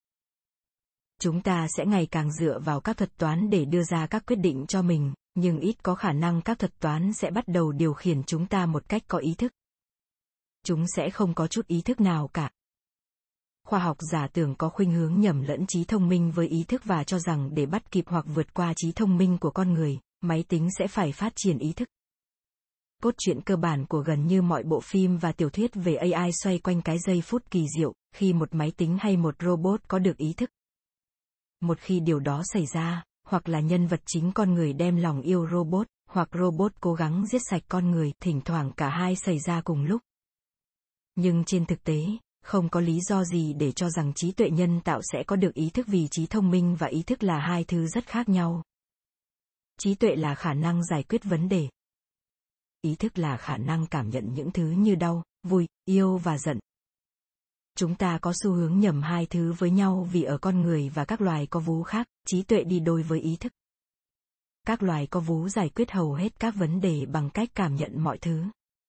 Chúng ta sẽ ngày càng dựa vào các thuật toán để đưa ra các quyết định cho mình, nhưng ít có khả năng các thuật toán sẽ bắt đầu điều khiển chúng ta một cách có ý thức. Chúng sẽ không có chút ý thức nào cả. Khoa học giả tưởng có khuynh hướng nhầm lẫn trí thông minh với ý thức và cho rằng để bắt kịp hoặc vượt qua trí thông minh của con người, máy tính sẽ phải phát triển ý thức. Cốt truyện cơ bản của gần như mọi bộ phim và tiểu thuyết về AI xoay quanh cái giây phút kỳ diệu, khi một máy tính hay một robot có được ý thức. Một khi điều đó xảy ra, hoặc là nhân vật chính con người đem lòng yêu robot, hoặc robot cố gắng giết sạch con người, thỉnh thoảng cả hai xảy ra cùng lúc. Nhưng trên thực tế, không có lý do gì để cho rằng trí tuệ nhân tạo sẽ có được ý thức vì trí thông minh và ý thức là hai thứ rất khác nhau. Trí tuệ là khả năng giải quyết vấn đề. Ý thức là khả năng cảm nhận những thứ như đau, vui, yêu và giận. Chúng ta có xu hướng nhầm hai thứ với nhau vì ở con người và các loài có vú khác, trí tuệ đi đôi với ý thức. Các loài có vú giải quyết hầu hết các vấn đề bằng cách cảm nhận mọi thứ.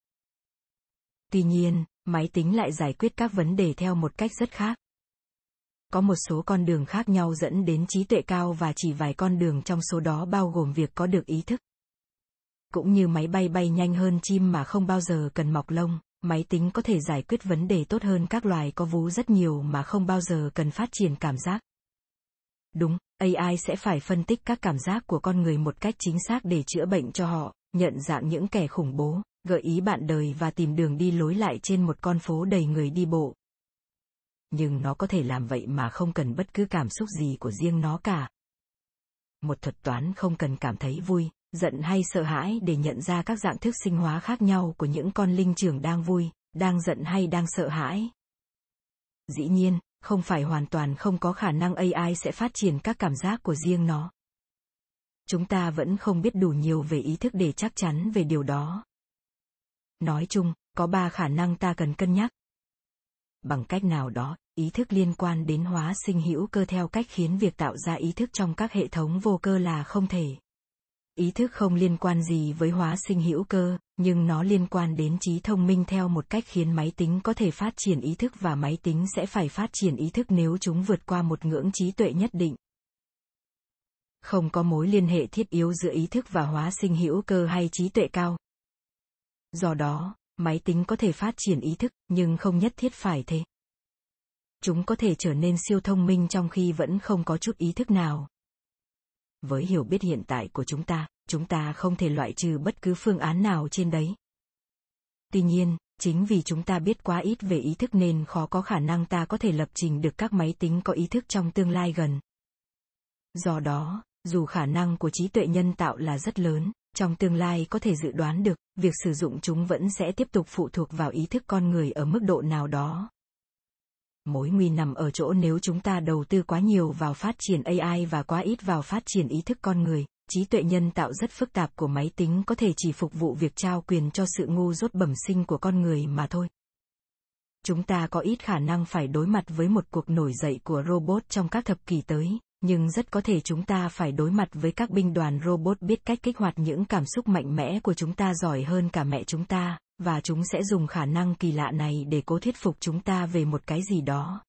Tuy nhiên, máy tính lại giải quyết các vấn đề theo một cách rất khác. Có một số con đường khác nhau dẫn đến trí tuệ cao và chỉ vài con đường trong số đó bao gồm việc có được ý thức. Cũng như máy bay bay nhanh hơn chim mà không bao giờ cần mọc lông, máy tính có thể giải quyết vấn đề tốt hơn các loài có vú rất nhiều mà không bao giờ cần phát triển cảm giác. Đúng, AI sẽ phải phân tích các cảm giác của con người một cách chính xác để chữa bệnh cho họ, nhận dạng những kẻ khủng bố, gợi ý bạn đời và tìm đường đi lối lại trên một con phố đầy người đi bộ. Nhưng nó có thể làm vậy mà không cần bất cứ cảm xúc gì của riêng nó cả. Một thuật toán không cần cảm thấy vui, giận hay sợ hãi để nhận ra các dạng thức sinh hóa khác nhau của những con linh trưởng đang vui, đang giận hay đang sợ hãi. Dĩ nhiên, không phải hoàn toàn không có khả năng AI sẽ phát triển các cảm giác của riêng nó. Chúng ta vẫn không biết đủ nhiều về ý thức để chắc chắn về điều đó. Nói chung, có 3 khả năng ta cần cân nhắc. Bằng cách nào đó, ý thức liên quan đến hóa sinh hữu cơ theo cách khiến việc tạo ra ý thức trong các hệ thống vô cơ là không thể. Ý thức không liên quan gì với hóa sinh hữu cơ, nhưng nó liên quan đến trí thông minh theo một cách khiến máy tính có thể phát triển ý thức và máy tính sẽ phải phát triển ý thức nếu chúng vượt qua một ngưỡng trí tuệ nhất định. Không có mối liên hệ thiết yếu giữa ý thức và hóa sinh hữu cơ hay trí tuệ cao. Do đó, máy tính có thể phát triển ý thức, nhưng không nhất thiết phải thế. Chúng có thể trở nên siêu thông minh trong khi vẫn không có chút ý thức nào. Với hiểu biết hiện tại của chúng ta không thể loại trừ bất cứ phương án nào trên đấy. Tuy nhiên, chính vì chúng ta biết quá ít về ý thức nên khó có khả năng ta có thể lập trình được các máy tính có ý thức trong tương lai gần. Do đó, dù khả năng của trí tuệ nhân tạo là rất lớn, trong tương lai có thể dự đoán được, việc sử dụng chúng vẫn sẽ tiếp tục phụ thuộc vào ý thức con người ở mức độ nào đó. Mối nguy nằm ở chỗ nếu chúng ta đầu tư quá nhiều vào phát triển AI và quá ít vào phát triển ý thức con người, trí tuệ nhân tạo rất phức tạp của máy tính có thể chỉ phục vụ việc trao quyền cho sự ngu dốt bẩm sinh của con người mà thôi. Chúng ta có ít khả năng phải đối mặt với một cuộc nổi dậy của robot trong các thập kỷ tới, nhưng rất có thể chúng ta phải đối mặt với các binh đoàn robot biết cách kích hoạt những cảm xúc mạnh mẽ của chúng ta giỏi hơn cả mẹ chúng ta, và chúng sẽ dùng khả năng kỳ lạ này để cố thuyết phục chúng ta về một cái gì đó.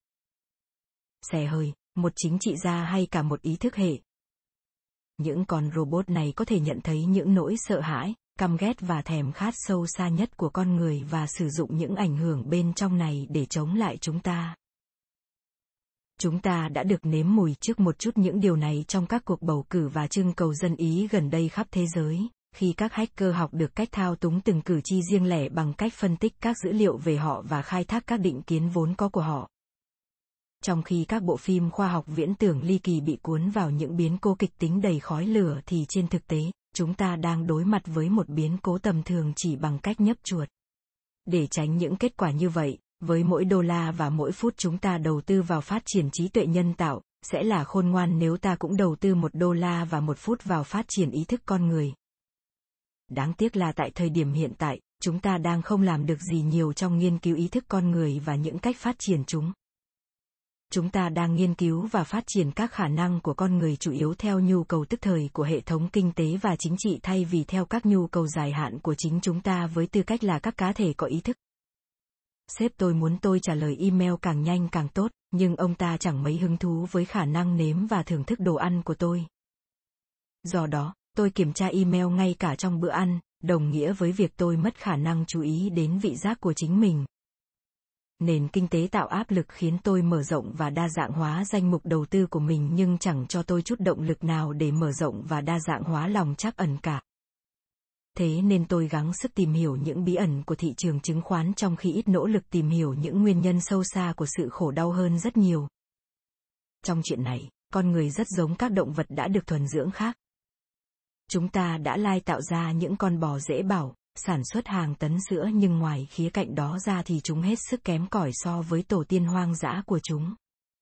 Xe hơi, một chính trị gia hay cả một ý thức hệ. Những con robot này có thể nhận thấy những nỗi sợ hãi, căm ghét và thèm khát sâu xa nhất của con người và sử dụng những ảnh hưởng bên trong này để chống lại chúng ta. Chúng ta đã được nếm mùi trước một chút những điều này trong các cuộc bầu cử và trưng cầu dân Ý gần đây khắp thế giới, khi các hacker học được cách thao túng từng cử tri riêng lẻ bằng cách phân tích các dữ liệu về họ và khai thác các định kiến vốn có của họ. Trong khi các bộ phim khoa học viễn tưởng ly kỳ bị cuốn vào những biến cố kịch tính đầy khói lửa thì trên thực tế, chúng ta đang đối mặt với một biến cố tầm thường chỉ bằng cách nhấp chuột. Để tránh những kết quả như vậy, với mỗi đô la và mỗi phút chúng ta đầu tư vào phát triển trí tuệ nhân tạo, sẽ là khôn ngoan nếu ta cũng đầu tư $1 và 1 phút vào phát triển ý thức con người. Đáng tiếc là tại thời điểm hiện tại, chúng ta đang không làm được gì nhiều trong nghiên cứu ý thức con người và những cách phát triển chúng. Chúng ta đang nghiên cứu và phát triển các khả năng của con người chủ yếu theo nhu cầu tức thời của hệ thống kinh tế và chính trị thay vì theo các nhu cầu dài hạn của chính chúng ta với tư cách là các cá thể có ý thức. Sếp tôi muốn tôi trả lời email càng nhanh càng tốt, nhưng ông ta chẳng mấy hứng thú với khả năng nếm và thưởng thức đồ ăn của tôi. Do đó, tôi kiểm tra email ngay cả trong bữa ăn, đồng nghĩa với việc tôi mất khả năng chú ý đến vị giác của chính mình. Nền kinh tế tạo áp lực khiến tôi mở rộng và đa dạng hóa danh mục đầu tư của mình nhưng chẳng cho tôi chút động lực nào để mở rộng và đa dạng hóa lòng trắc ẩn cả. Thế nên tôi gắng sức tìm hiểu những bí ẩn của thị trường chứng khoán trong khi ít nỗ lực tìm hiểu những nguyên nhân sâu xa của sự khổ đau hơn rất nhiều. Trong chuyện này, con người rất giống các động vật đã được thuần dưỡng khác. Chúng ta đã lai tạo ra những con bò dễ bảo, sản xuất hàng tấn sữa nhưng ngoài khía cạnh đó ra thì chúng hết sức kém cỏi so với tổ tiên hoang dã của chúng.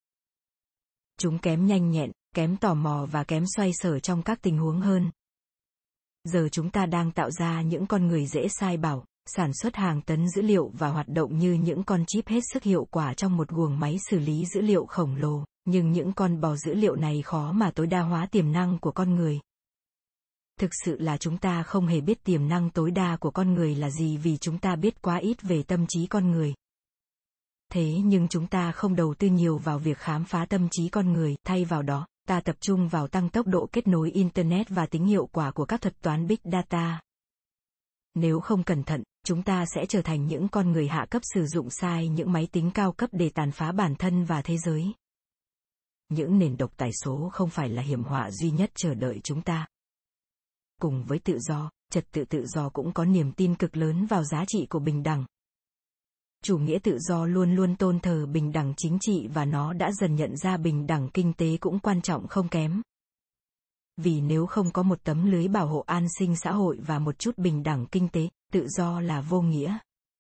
Chúng kém nhanh nhẹn, kém tò mò và kém xoay sở trong các tình huống hơn. Giờ chúng ta đang tạo ra những con người dễ sai bảo, sản xuất hàng tấn dữ liệu và hoạt động như những con chip hết sức hiệu quả trong một guồng máy xử lý dữ liệu khổng lồ, nhưng những con bò dữ liệu này khó mà tối đa hóa tiềm năng của con người. Thực sự là chúng ta không hề biết tiềm năng tối đa của con người là gì vì chúng ta biết quá ít về tâm trí con người. Thế nhưng chúng ta không đầu tư nhiều vào việc khám phá tâm trí con người, thay vào đó, ta tập trung vào tăng tốc độ kết nối Internet và tính hiệu quả của các thuật toán Big Data. Nếu không cẩn thận, chúng ta sẽ trở thành những con người hạ cấp sử dụng sai những máy tính cao cấp để tàn phá bản thân và thế giới. Những nền độc tài số không phải là hiểm họa duy nhất chờ đợi chúng ta. Cùng với tự do, trật tự tự do cũng có niềm tin cực lớn vào giá trị của bình đẳng. Chủ nghĩa tự do luôn luôn tôn thờ bình đẳng chính trị và nó đã dần nhận ra bình đẳng kinh tế cũng quan trọng không kém. Vì nếu không có một tấm lưới bảo hộ an sinh xã hội và một chút bình đẳng kinh tế, tự do là vô nghĩa.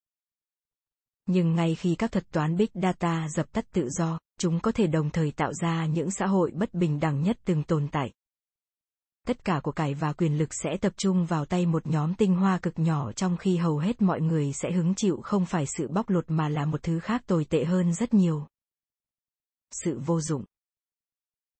Nhưng ngay khi các thuật toán Big Data dập tắt tự do, chúng có thể đồng thời tạo ra những xã hội bất bình đẳng nhất từng tồn tại. Tất cả của cải và quyền lực sẽ tập trung vào tay một nhóm tinh hoa cực nhỏ trong khi hầu hết mọi người sẽ hứng chịu không phải sự bóc lột mà là một thứ khác tồi tệ hơn rất nhiều. Sự vô dụng.